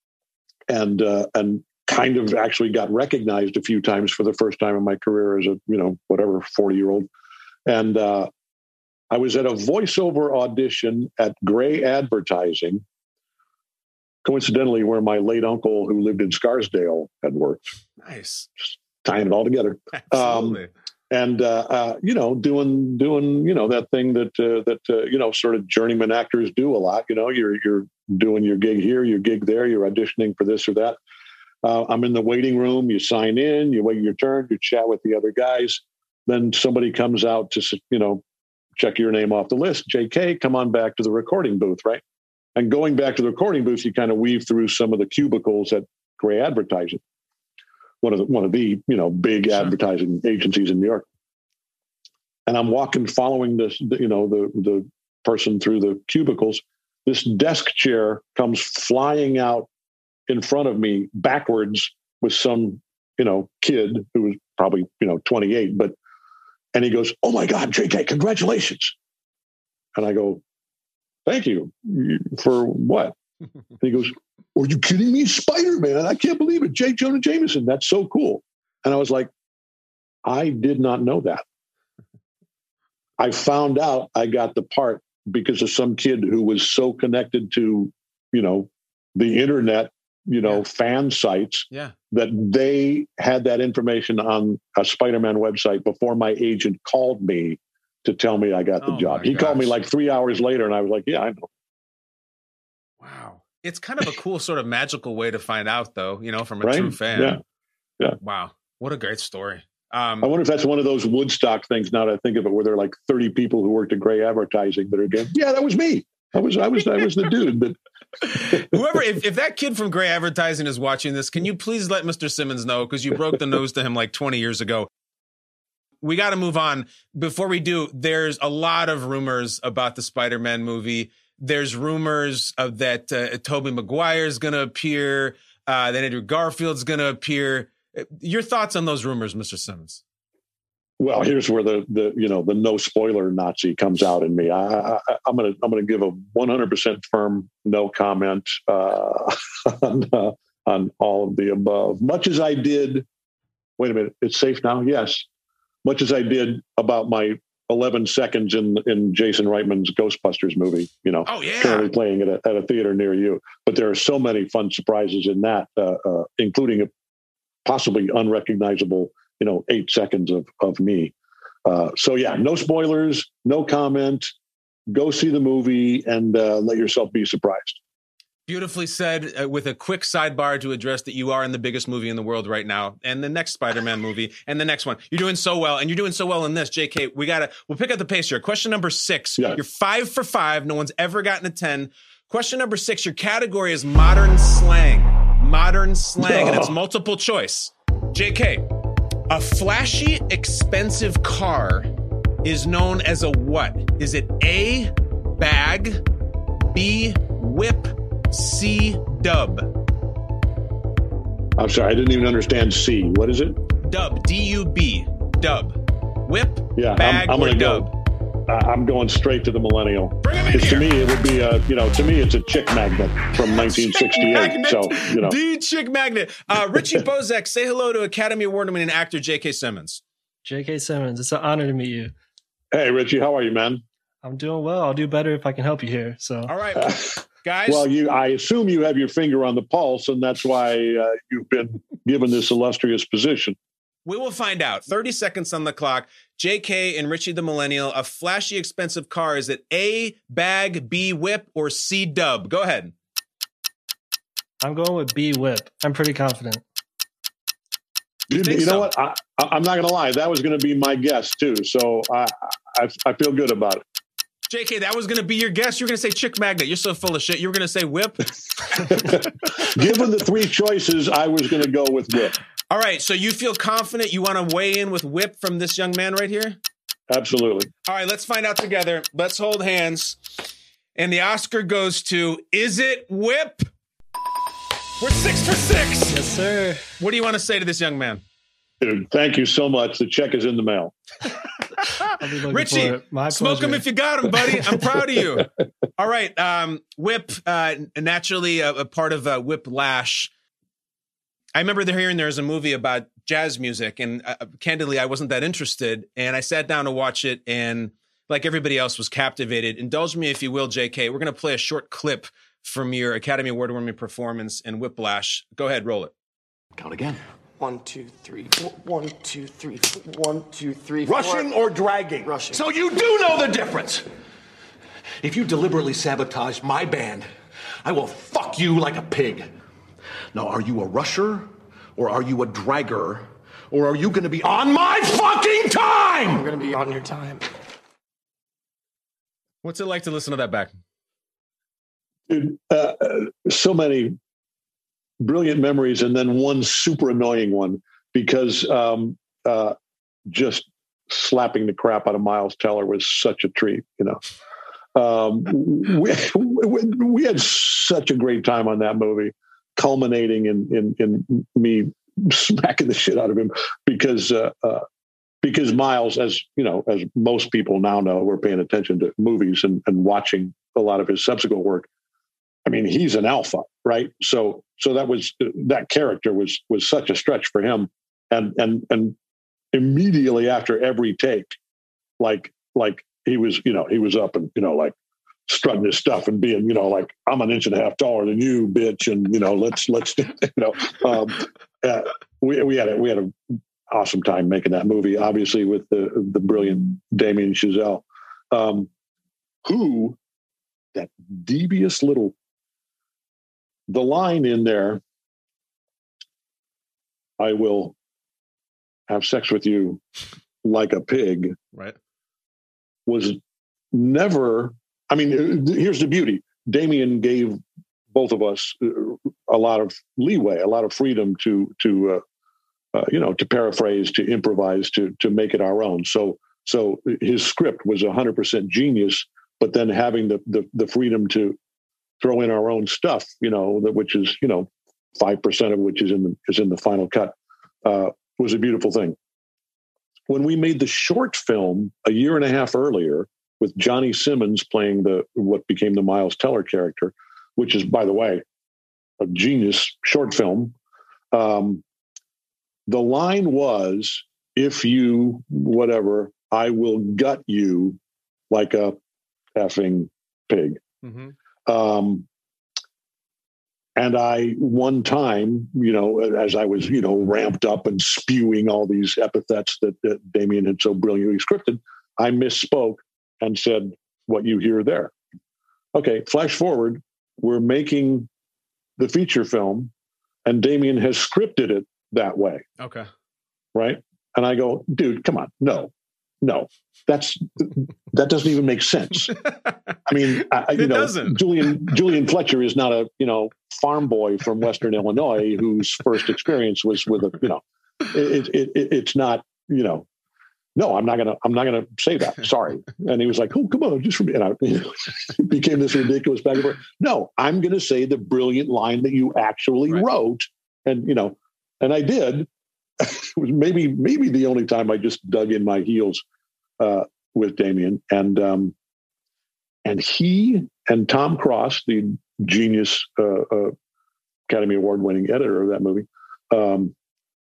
and uh, and kind of actually got recognized a few times for the first time in my career as a, you know, whatever, forty-year-old. And uh, I was at a voiceover audition at Gray Advertising, coincidentally, where my late uncle, who lived in Scarsdale, had worked. Nice, just tying it all together. Absolutely. Um, and uh, uh, you know, doing doing you know that thing that uh, that uh, you know sort of journeyman actors do a lot. You know, you're you're doing your gig here, your gig there, you're auditioning for this or that. Uh, I'm in the waiting room. You sign in, you wait your turn, you chat with the other guys. Then somebody comes out to you know check your name off the list. J K, come on back to the recording booth, right? And going back to the recording booth, you kind of weave through some of the cubicles at Gray Advertising, one of the one of the you know big sure. advertising agencies in New York. And I'm walking, following this, you know, the the person through the cubicles. This desk chair comes flying out in front of me backwards with some you know kid who was probably you know twenty-eight, but and he goes, "Oh my God, J K, congratulations!" And I go, "Thank you. For what?" And he goes, "Are you kidding me? Spider-Man. I can't believe it. J. Jonah Jameson. That's so cool." And I was like, I did not know that. I found out I got the part because of some kid who was so connected to, you know, the internet, you know, yeah. fan sites yeah. that they had that information on a Spider-Man website before my agent called me to tell me I got the oh job. He gosh. called me like three hours later and I was like, yeah, I know. Wow. It's kind of a cool sort of magical way to find out though, you know, from a right? true fan. Yeah. Yeah. Wow. What a great story. Um, I wonder if that's one of those Woodstock things now that I think of it, where there are like thirty people who worked at Gray Advertising that are going, yeah, that was me. I was, I was, I was the dude. But whoever, if, if that kid from Gray Advertising is watching this, can you please let Mister Simmons know? Because you broke the nose to him like twenty years ago. We got to move on. Before we do, there's a lot of rumors about the Spider-Man movie. There's rumors of that uh, Tobey Maguire is going to appear, uh, that Andrew Garfield's going to appear. Your thoughts on those rumors, Mister Simmons? Well, here's where the the you know the no spoiler Nazi comes out in me. I, I, I'm gonna I'm gonna give a one hundred percent firm no comment uh, on uh, on all of the above. Much as I did, wait a minute, it's safe now. Yes, much as I did about my eleven seconds in in Jason Reitman's Ghostbusters movie, you know, oh, yeah. currently playing at a, at a theater near you. But there are so many fun surprises in that, uh, uh, including a possibly unrecognizable, you know, eight seconds of, of me. Uh, so, yeah, no spoilers, no comment. Go see the movie and uh, let yourself be surprised. Beautifully said, uh, with a quick sidebar to address that you are in the biggest movie in the world right now, and the next Spider-Man movie, and the next one. You're doing so well, and you're doing so well in this, J K. We gotta, we'll pick up the pace here. Question number six. Yeah. You're five for five. No one's ever gotten a ten. Question number six. Your category is modern slang. Modern slang, oh. and it's multiple choice. J K, a flashy, expensive car is known as a what? Is it A, bag, B, whip, C, dub? I'm sorry, I didn't even understand C. What is it? Dub, D U B, dub. Whip, yeah, bag, I'm, I'm or gonna dub? Go, I'm going straight to the millennial. Bring him in here. To me, it would be a, you know, to me, it's a chick magnet from nineteen sixty-eight. Magnet. So, you know. The chick magnet. Uh, Richie Bozek, say hello to Academy Award-winning actor J K. Simmons. J K. Simmons, it's an honor to meet you. Hey, Richie, how are you, man? I'm doing well. I'll do better if I can help you here. So, all right, guys. Well, you, I assume you have your finger on the pulse, and that's why uh, you've been given this illustrious position. We will find out. thirty seconds on the clock. J K and Richie the Millennial, a flashy, expensive car. Is it A, bag, B, whip, or C, dub? Go ahead. I'm going with B, whip. I'm pretty confident. You, you, you know so? what? I, I'm not going to lie. That was going to be my guess, too. So I, I, I feel good about it. J K, that was going to be your guess. You're going to say chick magnet. You're so full of shit. You were going to say whip. Given the three choices, I was going to go with whip. All right. So you feel confident you want to weigh in with whip from this young man right here? Absolutely. All right. Let's find out together. Let's hold hands. And the Oscar goes to, is it whip? We're six for six. Yes, sir. What do you want to say to this young man? Dude, thank you so much. The check is in the mail. Richie, smoke him if you got him, buddy. I'm proud of you. All right. Um, Whip, uh, naturally a, a part of uh, Whiplash. I remember hearing there was a movie about jazz music, and uh, candidly, I wasn't that interested. And I sat down to watch it, and like everybody else, was captivated. Indulge me, if you will, J K. We're going to play a short clip from your Academy Award-winning performance in Whiplash. Go ahead, roll it. Count again. One, two, three, four. One, two, three, four. One, two, three, four. Rushing or dragging? Rushing. So you do know the difference. If you deliberately sabotage my band, I will fuck you like a pig. Now, are you a rusher or are you a dragger? Or are you going to be on my fucking time? I'm going to be on your time. What's it like to listen to that back? Dude, uh, so many brilliant memories, and then one super annoying one because um, uh, just slapping the crap out of Miles Teller was such a treat. You know, um, we, we we had such a great time on that movie, culminating in in, in me smacking the shit out of him because uh, uh, because Miles, as you know, as most people now know, we're paying attention to movies and, and watching a lot of his subsequent work. I mean, he's an alpha, right? So, so that was that character was was such a stretch for him, and and and immediately after every take, like like he was, you know, he was up and you know like strutting his stuff and being, you know, like I'm an inch and a half taller than you, bitch, and you know, let's let's you know, um, uh, we we had a, we had an awesome time making that movie, obviously with the the brilliant Damien Chazelle, um, who that devious little. The line in there, I will have sex with you like a pig, right? Was never, I mean, here's the beauty. Damien gave both of us a lot of leeway, a lot of freedom to, to uh, uh, you know, to paraphrase, to improvise, to to make it our own. So, so his script was one hundred percent genius, but then having the the, the freedom to throw in our own stuff, you know, that which is, you know, five percent of which is in the, is in the final cut, uh, was a beautiful thing. When we made the short film a year and a half earlier with Johnny Simmons playing the, what became the Miles Teller character, which is, by the way, a genius short film. Um, the line was, if you, whatever, I will gut you like a effing pig. Mm-hmm. Um, and I, one time, you know, as I was, you know, ramped up and spewing all these epithets that, that Damien had so brilliantly scripted, I misspoke and said what you hear there. Okay, flash forward, we're making the feature film and Damien has scripted it that way. Okay. Right? And I go, dude, come on. No, no, that's, that doesn't even make sense. I mean, I, you it know, doesn't. Julian, Julian Fletcher is not a, you know, farm boy from Western Illinois whose first experience was with a, you know, it, it, it, it's not, you know, no, I'm not going to, I'm not going to say that. Sorry. And he was like, oh, come on, just for me. And I, you know, it became this ridiculous back and forth. No, I'm going to say the brilliant line that you actually right. wrote. And, you know, and I did. It was maybe, maybe the only time I just dug in my heels uh, with Damien. And, um, and he and Tom Cross, the genius uh, uh, Academy Award winning editor of that movie, um,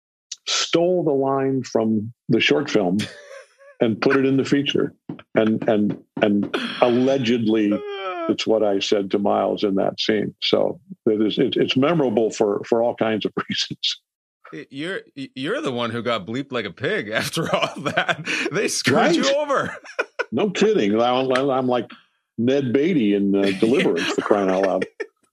stole the line from the short film and put it in the feature. And, and, and allegedly it's what I said to Miles in that scene. So it is, it, it's memorable for, for all kinds of reasons. You're, you're the one who got bleeped like a pig after all that. They screwed right? you over. No kidding. I'm, I'm like Ned Beatty in uh, Deliverance for crying out loud.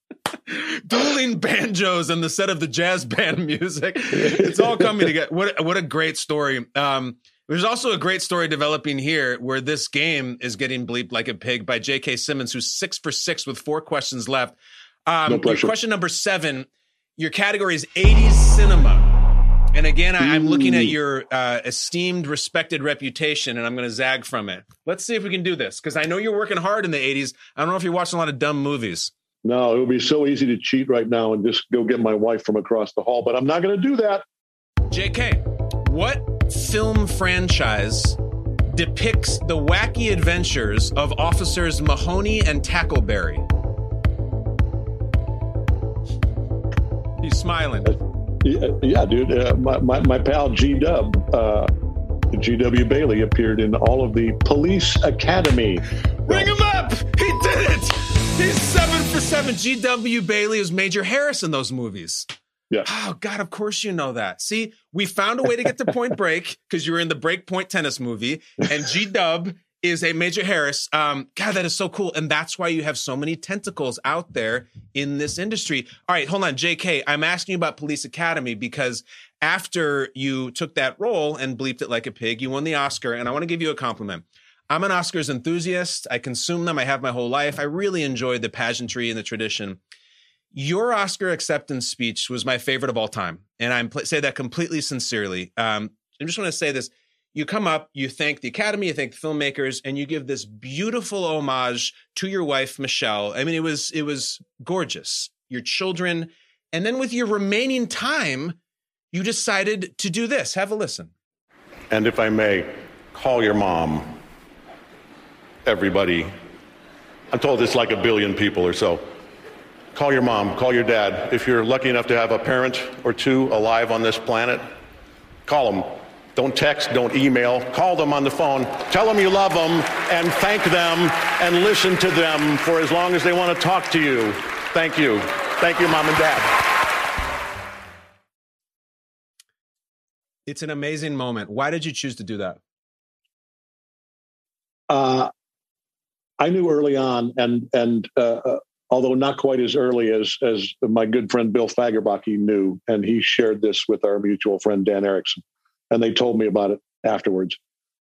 Dueling banjos and the set of the jazz band music. It's all coming together. What, what a great story. Um, there's also a great story developing here where this game is getting bleeped like a pig by J K. Simmons, who's six for six with four questions left. Um, no pressure. Question number seven, your category is eighties cinema. And again, I, I'm looking at your uh, esteemed, respected reputation, and I'm going to zag from it. Let's see if we can do this, because I know you're working hard in the eighties. I don't know if you're watching a lot of dumb movies. No, it would be so easy to cheat right now and just go get my wife from across the hall, but I'm not going to do that. J K, what film franchise depicts the wacky adventures of officers Mahoney and Tackleberry? He's smiling. Uh, yeah, yeah, dude. Uh, my, my, my pal G-Dub, uh, G W Bailey, appeared in all of the Police Academy. Ring him up! He did it! He's seven for seven. G W Bailey is Major Harris in those movies. Yeah. Oh, God, of course you know that. See, we found a way to get to Point Break because you were in the Break Point tennis movie, and G-Dub is a Major Harris. Um, God, that is so cool. And that's why you have so many tentacles out there in this industry. All right, hold on, J K. I'm asking you about Police Academy because after you took that role and bleeped it like a pig, you won the Oscar, and I want to give you a compliment. I'm an Oscars enthusiast. I consume them. I have my whole life. I really enjoyed the pageantry and the tradition. Your Oscar acceptance speech was my favorite of all time. And I pl- say that completely sincerely. Um, I just want to say this. You come up, you thank the Academy, you thank the filmmakers, and you give this beautiful homage to your wife, Michelle. I mean, it was it was gorgeous. Your children. And then with your remaining time, you decided to do this. Have a listen. And if I may, call your mom. Everybody. I'm told it's like a billion people or so. Call your mom, call your dad. If you're lucky enough to have a parent or two alive on this planet, call them. Don't text, don't email. Call them on the phone. Tell them you love them and thank them and listen to them for as long as they want to talk to you. Thank you. Thank you, Mom and Dad. It's an amazing moment. Why did you choose to do that? Uh, I knew early on, and and uh, although not quite as early as as my good friend Bill Fagerbakke knew, and he shared this with our mutual friend Dan Erickson. And they told me about it afterwards.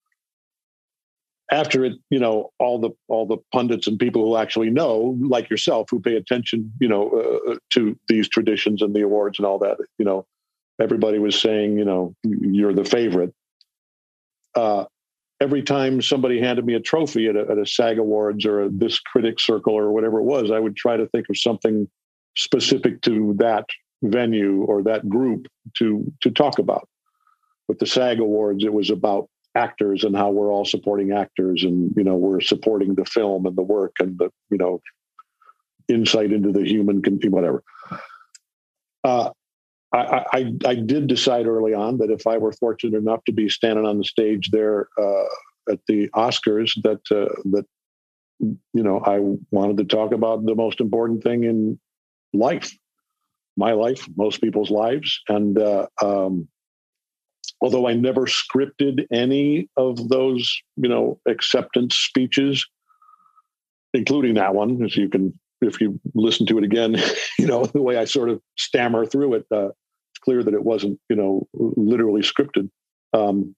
After it, you know, all the all the pundits and people who actually know, like yourself, who pay attention, you know, uh, to these traditions and the awards and all that, you know, everybody was saying, you know, you're the favorite. Uh, every time somebody handed me a trophy at a, at a SAG Awards or a this critic circle or whatever it was, I would try to think of something specific to that venue or that group to to talk about. With the SAG Awards, it was about actors and how we're all supporting actors, and you know we're supporting the film and the work and the you know insight into the human whatever. Uh, I, I I did decide early on that if I were fortunate enough to be standing on the stage there uh, at the Oscars that uh, that you know I wanted to talk about the most important thing in life, my life, most people's lives, and uh, um, although I never scripted any of those, you know, acceptance speeches, including that one, as you can, if you listen to it again, you know, the way I sort of stammer through it, uh, it's clear that it wasn't, you know, literally scripted. Um,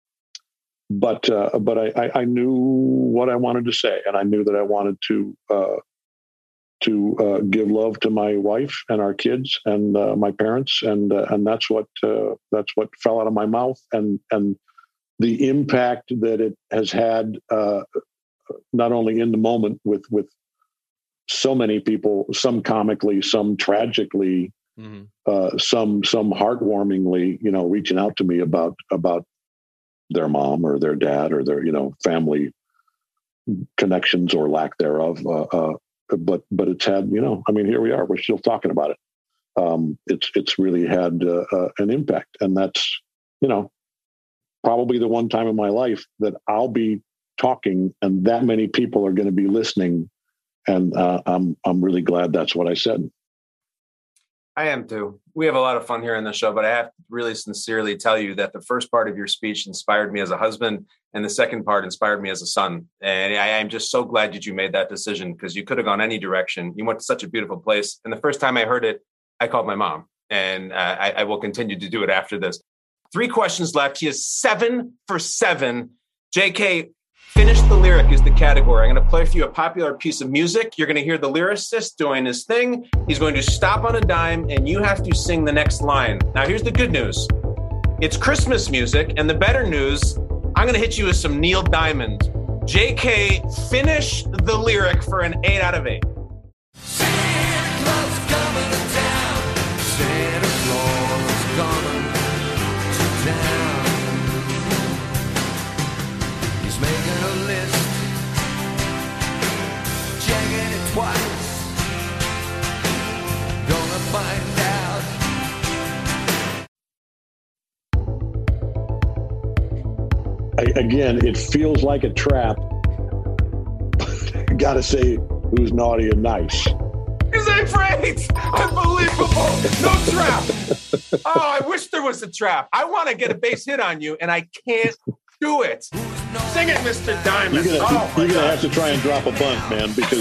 but uh, but I, I knew what I wanted to say, and I knew that I wanted to uh, to uh, give love to my wife and our kids and uh, my parents, and uh, and that's what uh, that's what fell out of my mouth, and and the impact that it has had, uh, not only in the moment with with so many people, some comically, some tragically, mm-hmm. uh, some some heartwarmingly, you know, reaching out to me about about their mom or their dad or their, you know, family connections or lack thereof. Uh, uh, but but it's had, you know, I mean, here we are. We're still talking about it. Um, it's it's really had uh, uh, an impact, and that's, you know, probably the one time in my life that I'll be talking, and that many people are going to be listening. And uh, I'm I'm really glad that's what I said. I am too. We have a lot of fun here on the show, but I have to really sincerely tell you that the first part of your speech inspired me as a husband, and the second part inspired me as a son. And I am just so glad that you made that decision, because you could have gone any direction. You went to such a beautiful place. And the first time I heard it, I called my mom, and uh, I, I will continue to do it after this. Three questions left. He is seven for seven. J K, finish the lyric is the category. I'm going to play for you a popular piece of music. You're going to hear the lyricist doing his thing. He's going to stop on a dime, and you have to sing the next line. Now, here's the good news. It's Christmas music, and the better news, I'm going to hit you with some Neil Diamond. J K, finish the lyric for an eight out of eight. Santa Claus coming to town. Santa Claus coming to town. He's making a list, checking it twice. Gonna find out. I, again, it feels like a trap. Gotta say, who's naughty and nice. He's eight for eight. Unbelievable. No trap. Oh, I wish there was a trap. I want to get a base hit on you, and I can't do it. Sing it, Mister Diamond. You're gonna, oh, you're gonna have to try and drop a bunt, man, because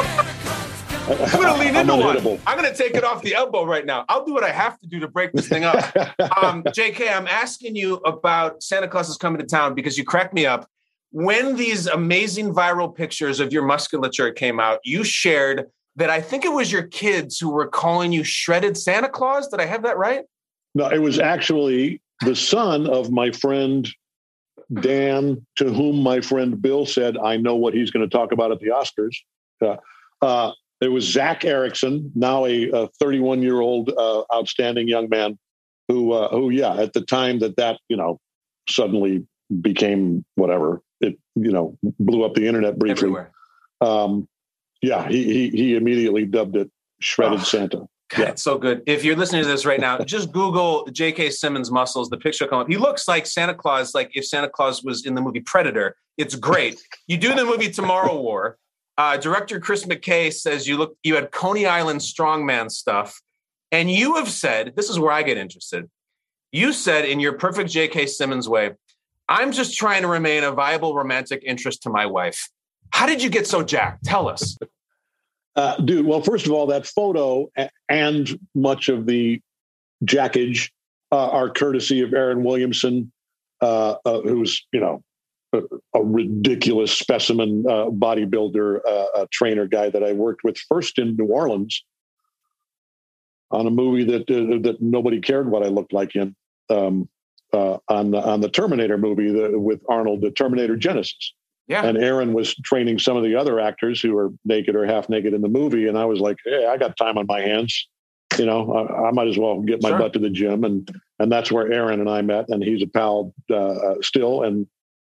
I'm gonna lean I'm into unhittable. one. I'm gonna take it off the elbow right now. I'll do what I have to do to break this thing up. um, J K, I'm asking you about Santa Claus is coming to town because you cracked me up. When these amazing viral pictures of your musculature came out, you shared that I think it was your kids who were calling you shredded Santa Claus. Did I have that right? No, it was actually the son of my friend Dan, to whom my friend Bill said, I know what he's going to talk about at the Oscars. Uh, uh, it was Zach Erickson, now a, a thirty-one-year-old uh, outstanding young man who, uh, who, yeah, at the time that that, you know, suddenly became whatever, it, you know, blew up the internet briefly. Everywhere. Um, yeah, he, he, he immediately dubbed it Shredded oh. Santa. God, yeah. It's so good. If you're listening to this right now, just Google J K. Simmons muscles. The picture will come up. He looks like Santa Claus, like if Santa Claus was in the movie Predator. It's great. You do the movie Tomorrow War. Uh, director Chris McKay says you look. You had Coney Island strongman stuff, and you have said, this is where I get interested. You said in your perfect J K. Simmons way, I'm just trying to remain a viable romantic interest to my wife. How did you get so jacked? Tell us. Uh, dude, well, first of all, that photo and much of the jackage uh, are courtesy of Aaron Williamson, uh, uh, who's, you know, a, a ridiculous specimen uh, bodybuilder, uh, a trainer guy that I worked with first in New Orleans on a movie that uh, that nobody cared what I looked like in, um, uh, on, the, on the Terminator movie the, with Arnold, the Terminator Genesis. Yeah. And Aaron was training some of the other actors who were naked or half naked in the movie. And I was like, hey, I got time on my hands. You know, I, I might as well get my Sure. butt to the gym. And and that's where Aaron and I met. And he's a pal uh, still. And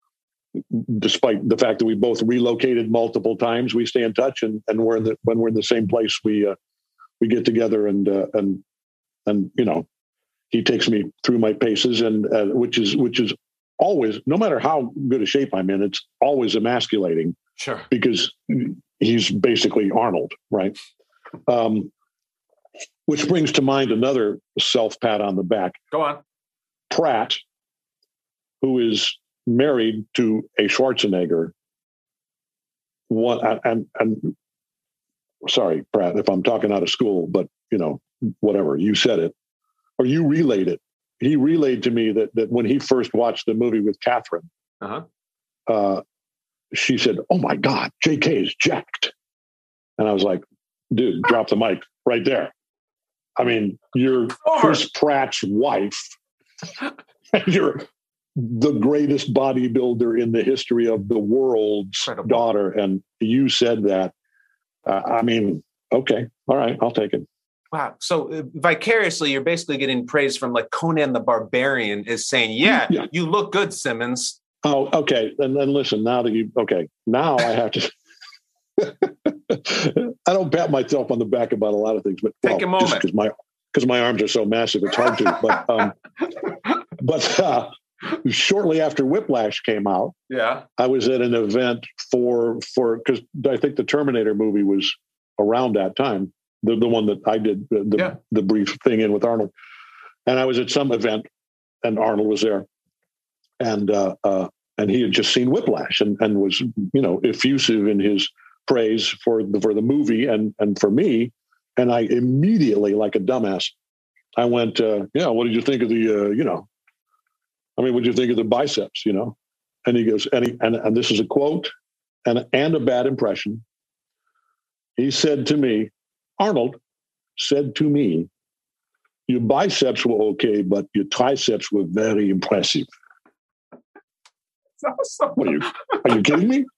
despite the fact that we both relocated multiple times, we stay in touch. And, and we're in the, when we're in the same place, we uh, we get together and uh, and and you know, he takes me through my paces, and uh, which is which is always, no matter how good a shape I'm in, it's always emasculating. Sure. Because he's basically Arnold, right? Um, which brings to mind another self-pat on the back. Go on. Pratt, who is married to a Schwarzenegger. One, and, and sorry, Pratt, if I'm talking out of school, but you know, whatever, you said it, or you relayed it. He relayed to me that that when he first watched the movie with Catherine, uh-huh. uh, she said, "Oh my God, J K is jacked," and I was like, "Dude, drop the mic right there." I mean, you're Chris Pratt's wife, and you're the greatest bodybuilder in the history of the world's Incredible. daughter, and you said that. Uh, I mean, okay, all right, I'll take it. Wow. So uh, vicariously, you're basically getting praise from like Conan the Barbarian is saying, yeah, yeah. you look good, Simmons. Oh, okay. And then listen, now that you, okay, now I have to, I don't pat myself on the back about a lot of things, but take well, a moment because my, because my arms are so massive, it's hard to, but, um, but uh, shortly after Whiplash came out, yeah, I was at an event for, for, because I think the Terminator movie was around that time. The, the one that I did the, the, yeah. the brief thing in with Arnold. And I was at some event and Arnold was there. And uh, uh, and he had just seen Whiplash and, and was, you know, effusive in his praise for the, for the movie and, and for me. And I immediately, like a dumbass, I went, uh, yeah, what did you think of the, uh, you know, I mean, what did you think of the biceps, you know? And he goes, and, he, and, and this is a quote and, and a bad impression. He said to me, Arnold said to me, your biceps were okay, but your triceps were very impressive. Awesome. What are you, are you kidding me?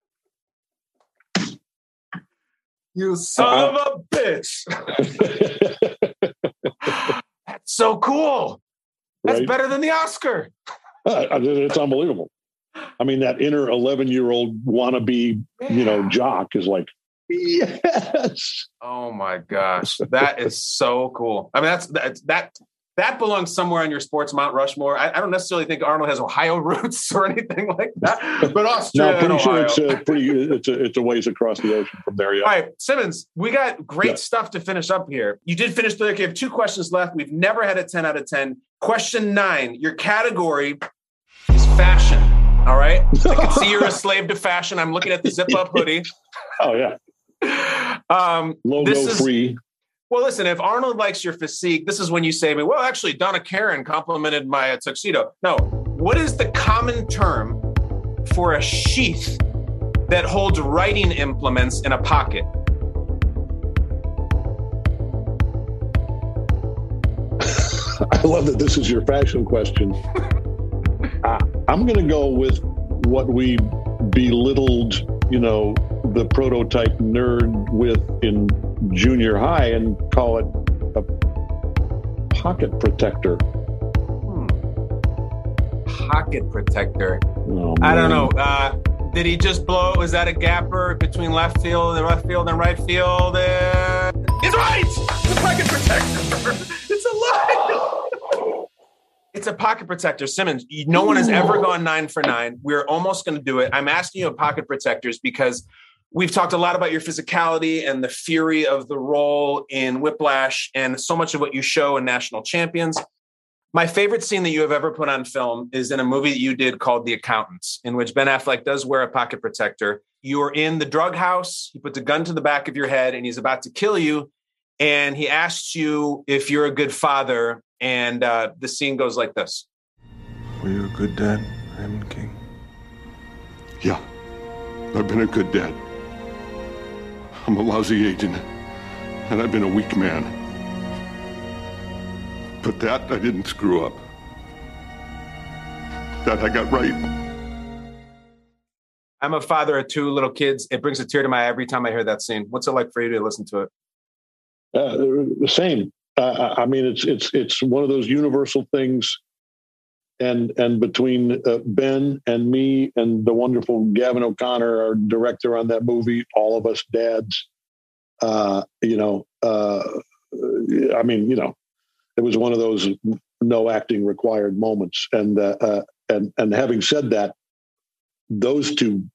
You son uh, of a bitch. That's so cool. That's right? Better than the Oscar. Uh, it's unbelievable. I mean, that inner eleven-year-old wannabe, yeah. you know, jock is like, yes. Oh my gosh, that is so cool. I mean, that's that that that belongs somewhere on your sports Mount Rushmore. I, I don't necessarily think Arnold has Ohio roots or anything like that, but Australia. No, pretty and sure Ohio. it's a pretty it's a it's a ways across the ocean from there. Yeah. All right, Simmons, we got great yeah. stuff to finish up here. You did finish the. Okay, you have two questions left. We've never had a ten out of ten. Question nine. Your category is fashion. All right, I can see you're a slave to fashion. I'm looking at the zip up hoodie. Oh yeah. Um, Logo this is, free. Well, listen, if Arnold likes your physique, this is when you say to me, well, actually, Donna Karen complimented my uh, tuxedo. No, what is the common term for a sheath that holds writing implements in a pocket? I love that this is your fashion question. uh, I'm going to go with what we belittled, you know, the prototype nerd with in junior high and call it a pocket protector. Hmm. Pocket protector. Oh, I don't know. Uh, did he just blow? Was that a gapper between left field and left field and right field? Uh, it's right! It's a pocket protector. It's a lie. It's a pocket protector. Simmons, no one has ever gone nine for nine. We're almost going to do it. I'm asking you about pocket protectors because we've talked a lot about your physicality and the fury of the role in Whiplash and so much of what you show in National Champions. My favorite scene that you have ever put on film is in a movie that you did called The Accountants, in which Ben Affleck does wear a pocket protector. You are in the drug house. He puts a gun to the back of your head and he's about to kill you. And he asks you if you're a good father. And uh, the scene goes like this. Were you a good dad, Raymond King? Yeah, I've been a good dad. I'm a lousy agent, and I've been a weak man. But that I didn't screw up. That I got right. I'm a father of two little kids. It brings a tear to my eye every time I hear that scene. What's it like for you to listen to it? Uh, the same. Uh, I mean, it's it's it's one of those universal things. And and between uh, Ben and me and the wonderful Gavin O'Connor, our director on that movie, all of us dads, uh, you know, uh, I mean, you know, it was one of those no acting required moments. And uh, uh, and and having said that, those two,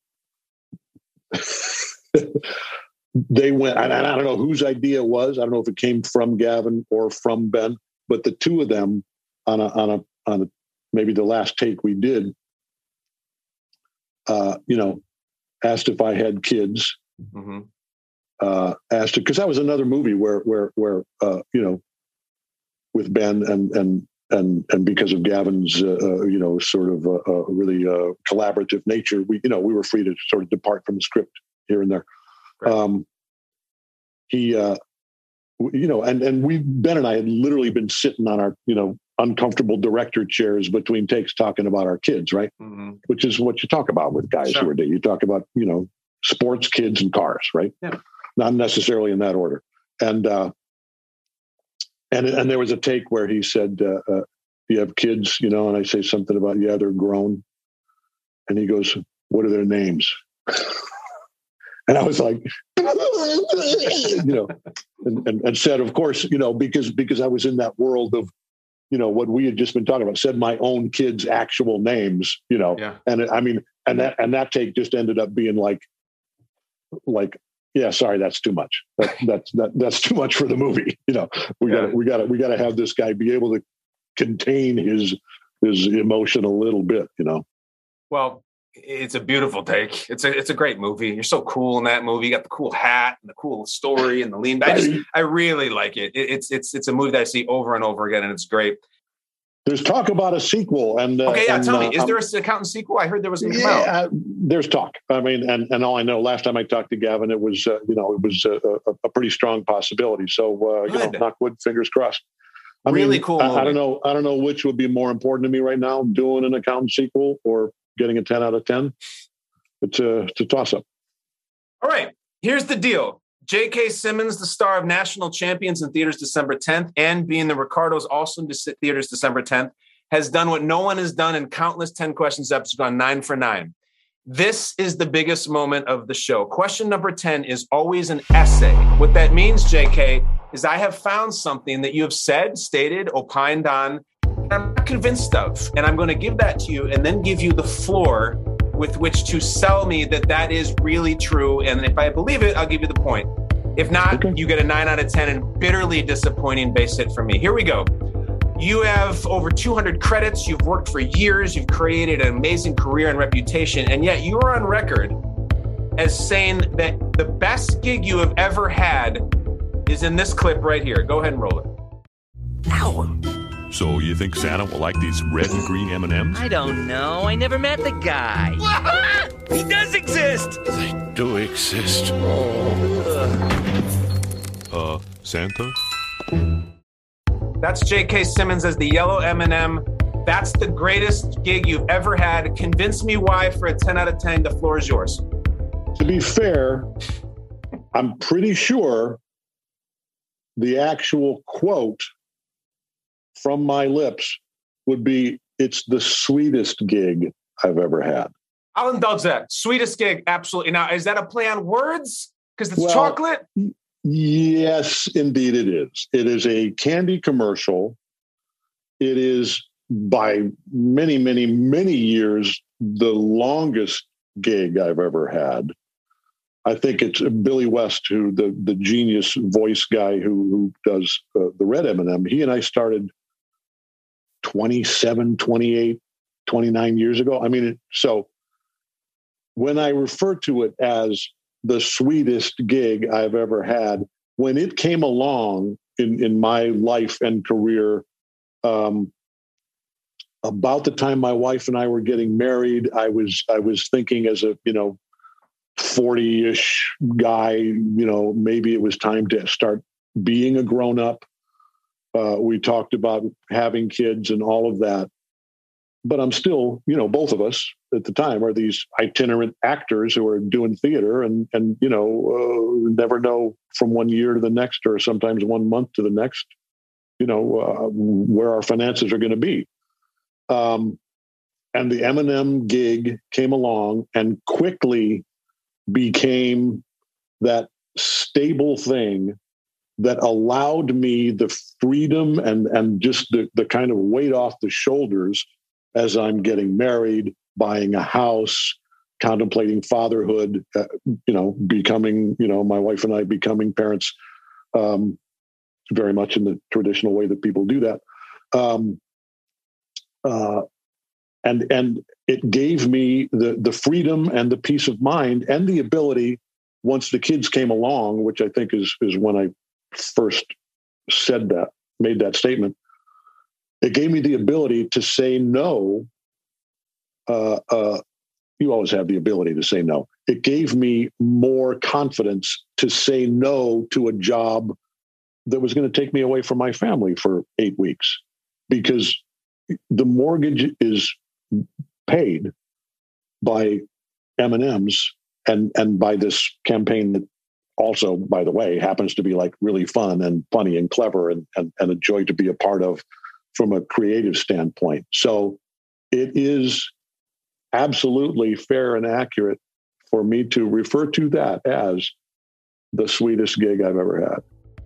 they went. And I don't know whose idea it was. I don't know if it came from Gavin or from Ben, but the two of them on a on a on a, maybe the last take we did, uh, you know, asked if I had kids. Mm-hmm. Uh, asked it because that was another movie where where where uh, you know, with Ben and and and and because of Gavin's uh, uh, you know sort of uh, uh, really uh, collaborative nature, we you know we were free to sort of depart from the script here and there. Right. Um, he uh, you know and and we Ben and I had literally been sitting on our you know uncomfortable director chairs between takes talking about our kids, right? Mm-hmm. Which is what you talk about with guys Sure. who are dating. You talk about you know sports, kids, and cars, right? Yeah. Not necessarily in that order. And uh, and and there was a take where he said, uh, uh, "Do you have kids?" You know, and I say something about, "Yeah, they're grown." And he goes, "What are their names?" And I was like, you know, and, and and said, of course, you know, because because I was in that world of, you know, what we had just been talking about. Said my own kids' actual names, you know, Yeah. and I mean, and that and that take just ended up being like, like. Yeah, sorry, that's too much. That, that's that, that's too much for the movie. You know, we Yeah. got to we got to we got to have this guy be able to contain his his emotion a little bit. You know. Well, it's a beautiful take. It's a it's a great movie. You're so cool in that movie. You got the cool hat and the cool story and the lean back. I just I really like it. it. It's it's it's a movie that I see over and over again, and it's great. There's talk about a sequel, and uh, okay, yeah. and, Tell me, uh, is there um, a accountant sequel? I heard there was going to yeah, come out. uh, there's talk. I mean, and and all I know, last time I talked to Gavin, it was uh, you know it was uh, a, a pretty strong possibility. So uh, you know, Good. knock wood, fingers crossed. I Really mean, cool I, I movie. don't know. I don't know which would be more important to me right now: doing an accountant sequel or getting a ten out of ten. It's a it's a toss up. All right, here's the deal. J K. Simmons, the star of National Champions in theaters December tenth, and being the Ricardos also in de- theaters December tenth, has done what no one has done in countless ten questions episodes, gone nine for nine. This is the biggest moment of the show. Question number ten is always an essay. What that means, J K, is I have found something that you have said, stated, opined on, and I'm not convinced of. And I'm going to give that to you and then give you the floor with which to sell me that that is really true. And if I believe it, I'll give you the point. If not, okay. You get a nine out of ten and bitterly disappointing base hit from me. Here we go. You have over two hundred credits. You've worked for years. You've created an amazing career and reputation. And yet you are on record as saying that the best gig you have ever had is in this clip right here. Go ahead and roll it. Ow. So you think Santa will like these red and green M and M's? I don't know. I never met the guy. He does exist. They do exist. Uh, Santa? That's J K. Simmons as the yellow M and M. That's the greatest gig you've ever had. Convince me why for a ten out of ten. The floor is yours. To be fair, I'm pretty sure the actual quote from my lips would be, "It's the sweetest gig I've ever had." I'll indulge that. Sweetest gig, absolutely. Now, is that a play on words? Because it's Well, chocolate? Yes, indeed it is. It is a candy commercial. It is by many, many, many years the longest gig I've ever had. I think it's Billy West, who the the genius voice guy who, who does uh, the red M and M. He and I started twenty-seven, twenty-eight, twenty-nine years ago. I mean, it, so when I refer to it as the sweetest gig I've ever had, when it came along in, in my life and career, um, about the time my wife and I were getting married, I was, I was thinking as a, you know, forty-ish guy, you know, maybe it was time to start being a grown up. Uh, we talked about having kids and all of that. But I'm still, you know, both of us at the time are these itinerant actors who are doing theater and, and you know, uh, never know from one year to the next or sometimes one month to the next, you know, uh, where our finances are going to be. Um, and the M and M gig came along and quickly became that stable thing that allowed me the freedom and, and just the, the kind of weight off the shoulders as I'm getting married, buying a house, contemplating fatherhood, uh, you know, becoming, you know, my wife and I becoming parents, um, very much in the traditional way that people do that. Um, uh, and, and it gave me the, the freedom and the peace of mind and the ability, once the kids came along, which I think is, is when I first said that, made that statement, it gave me the ability to say no. Uh, uh, you always have the ability to say no. It gave me more confidence to say no to a job that was going to take me away from my family for eight weeks, because the mortgage is paid by M and M's and, and by this campaign that also, by the way, happens to be like really fun and funny and clever and, and, and a joy to be a part of from a creative standpoint. So it is absolutely fair and accurate for me to refer to that as the sweetest gig I've ever had.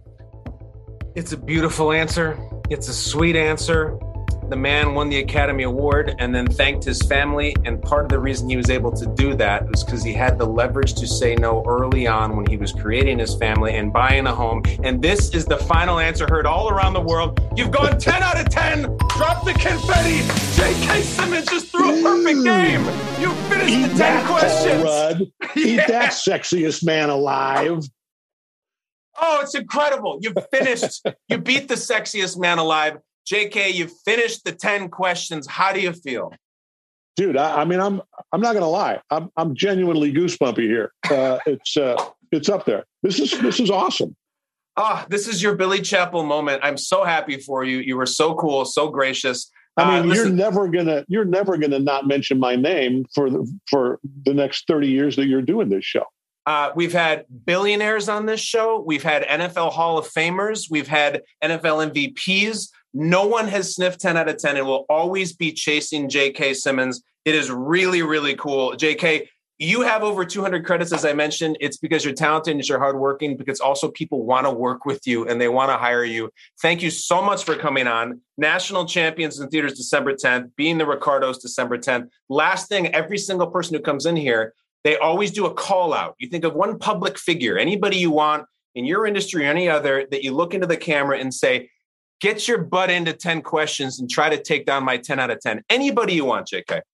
It's a beautiful answer. It's a sweet answer. The man won the Academy Award and then thanked his family. And part of the reason he was able to do that was because he had the leverage to say no early on when he was creating his family and buying a home. And this is the final answer heard all around the world. You've gone ten out of ten. Drop the confetti. J K. Simmons just threw a perfect game. You finished Eat the ten that, questions. Paul Rudd. Eat Yeah. that, sexiest man alive. Oh, it's incredible. You finished. You beat the sexiest man alive. J K, you finished the ten questions. How do you feel? Dude, I, I mean, I'm I'm not gonna lie. I'm I'm genuinely goosebumpy here. Uh, it's uh, it's up there. This is this is awesome. Ah, this is your Billy Chappell moment. I'm so happy for you. You were so cool, so gracious. I mean, uh, you're listen, never gonna you're never gonna not mention my name for the, for the next thirty years that you're doing this show. Uh, we've had billionaires on this show. We've had N F L Hall of Famers. We've had N F L M V Ps. No one has sniffed ten out of ten. It will always be chasing J K. Simmons. It is really, really cool. J K, you have over two hundred credits, as I mentioned. It's because you're talented and you're hardworking, because also people want to work with you and they want to hire you. Thank you so much for coming on. National Champions in theaters December tenth, Being the Ricardos December tenth. Last thing, every single person who comes in here, they always do a call out. You think of one public figure, anybody you want in your industry or any other, that you look into the camera and say, get your butt into ten questions and try to take down my ten out of ten. Anybody you want, J K.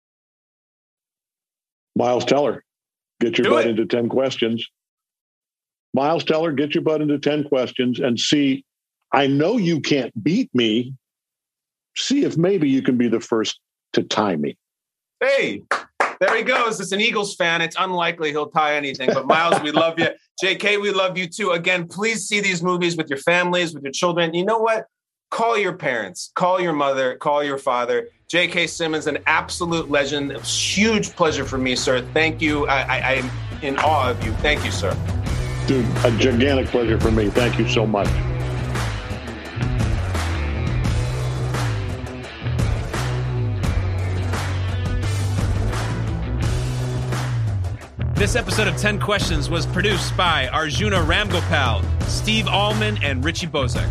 Miles Teller, get your Do butt it. into ten questions. Miles Teller, get your butt into ten questions and see, I know you can't beat me. See if maybe you can be the first to tie me. Hey, there he goes. It's an Eagles fan. It's unlikely he'll tie anything. But Miles, we love you. J K, we love you too. Again, please see these movies with your families, with your children. You know what? Call your parents. Call your mother. Call your father. J K. Simmons, an absolute legend. It was a huge pleasure for me, sir. Thank you. I, I, I'm in awe of you. Thank you, sir. Dude, a gigantic pleasure for me. Thank you so much. This episode of ten questions was produced by Arjuna Ramgopal, Steve Allman, and Richie Bozek.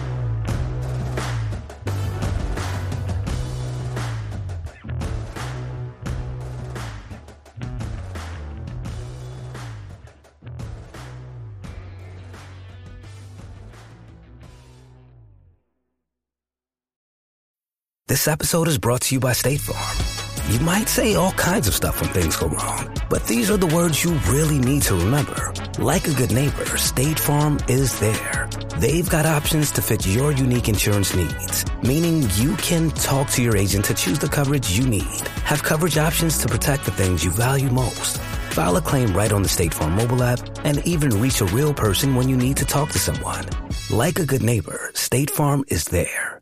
This episode is brought to you by State Farm. You might say all kinds of stuff when things go wrong, but these are the words you really need to remember. Like a good neighbor, State Farm is there. They've got options to fit your unique insurance needs, meaning you can talk to your agent to choose the coverage you need, have coverage options to protect the things you value most, file a claim right on the State Farm mobile app, and even reach a real person when you need to talk to someone. Like a good neighbor, State Farm is there.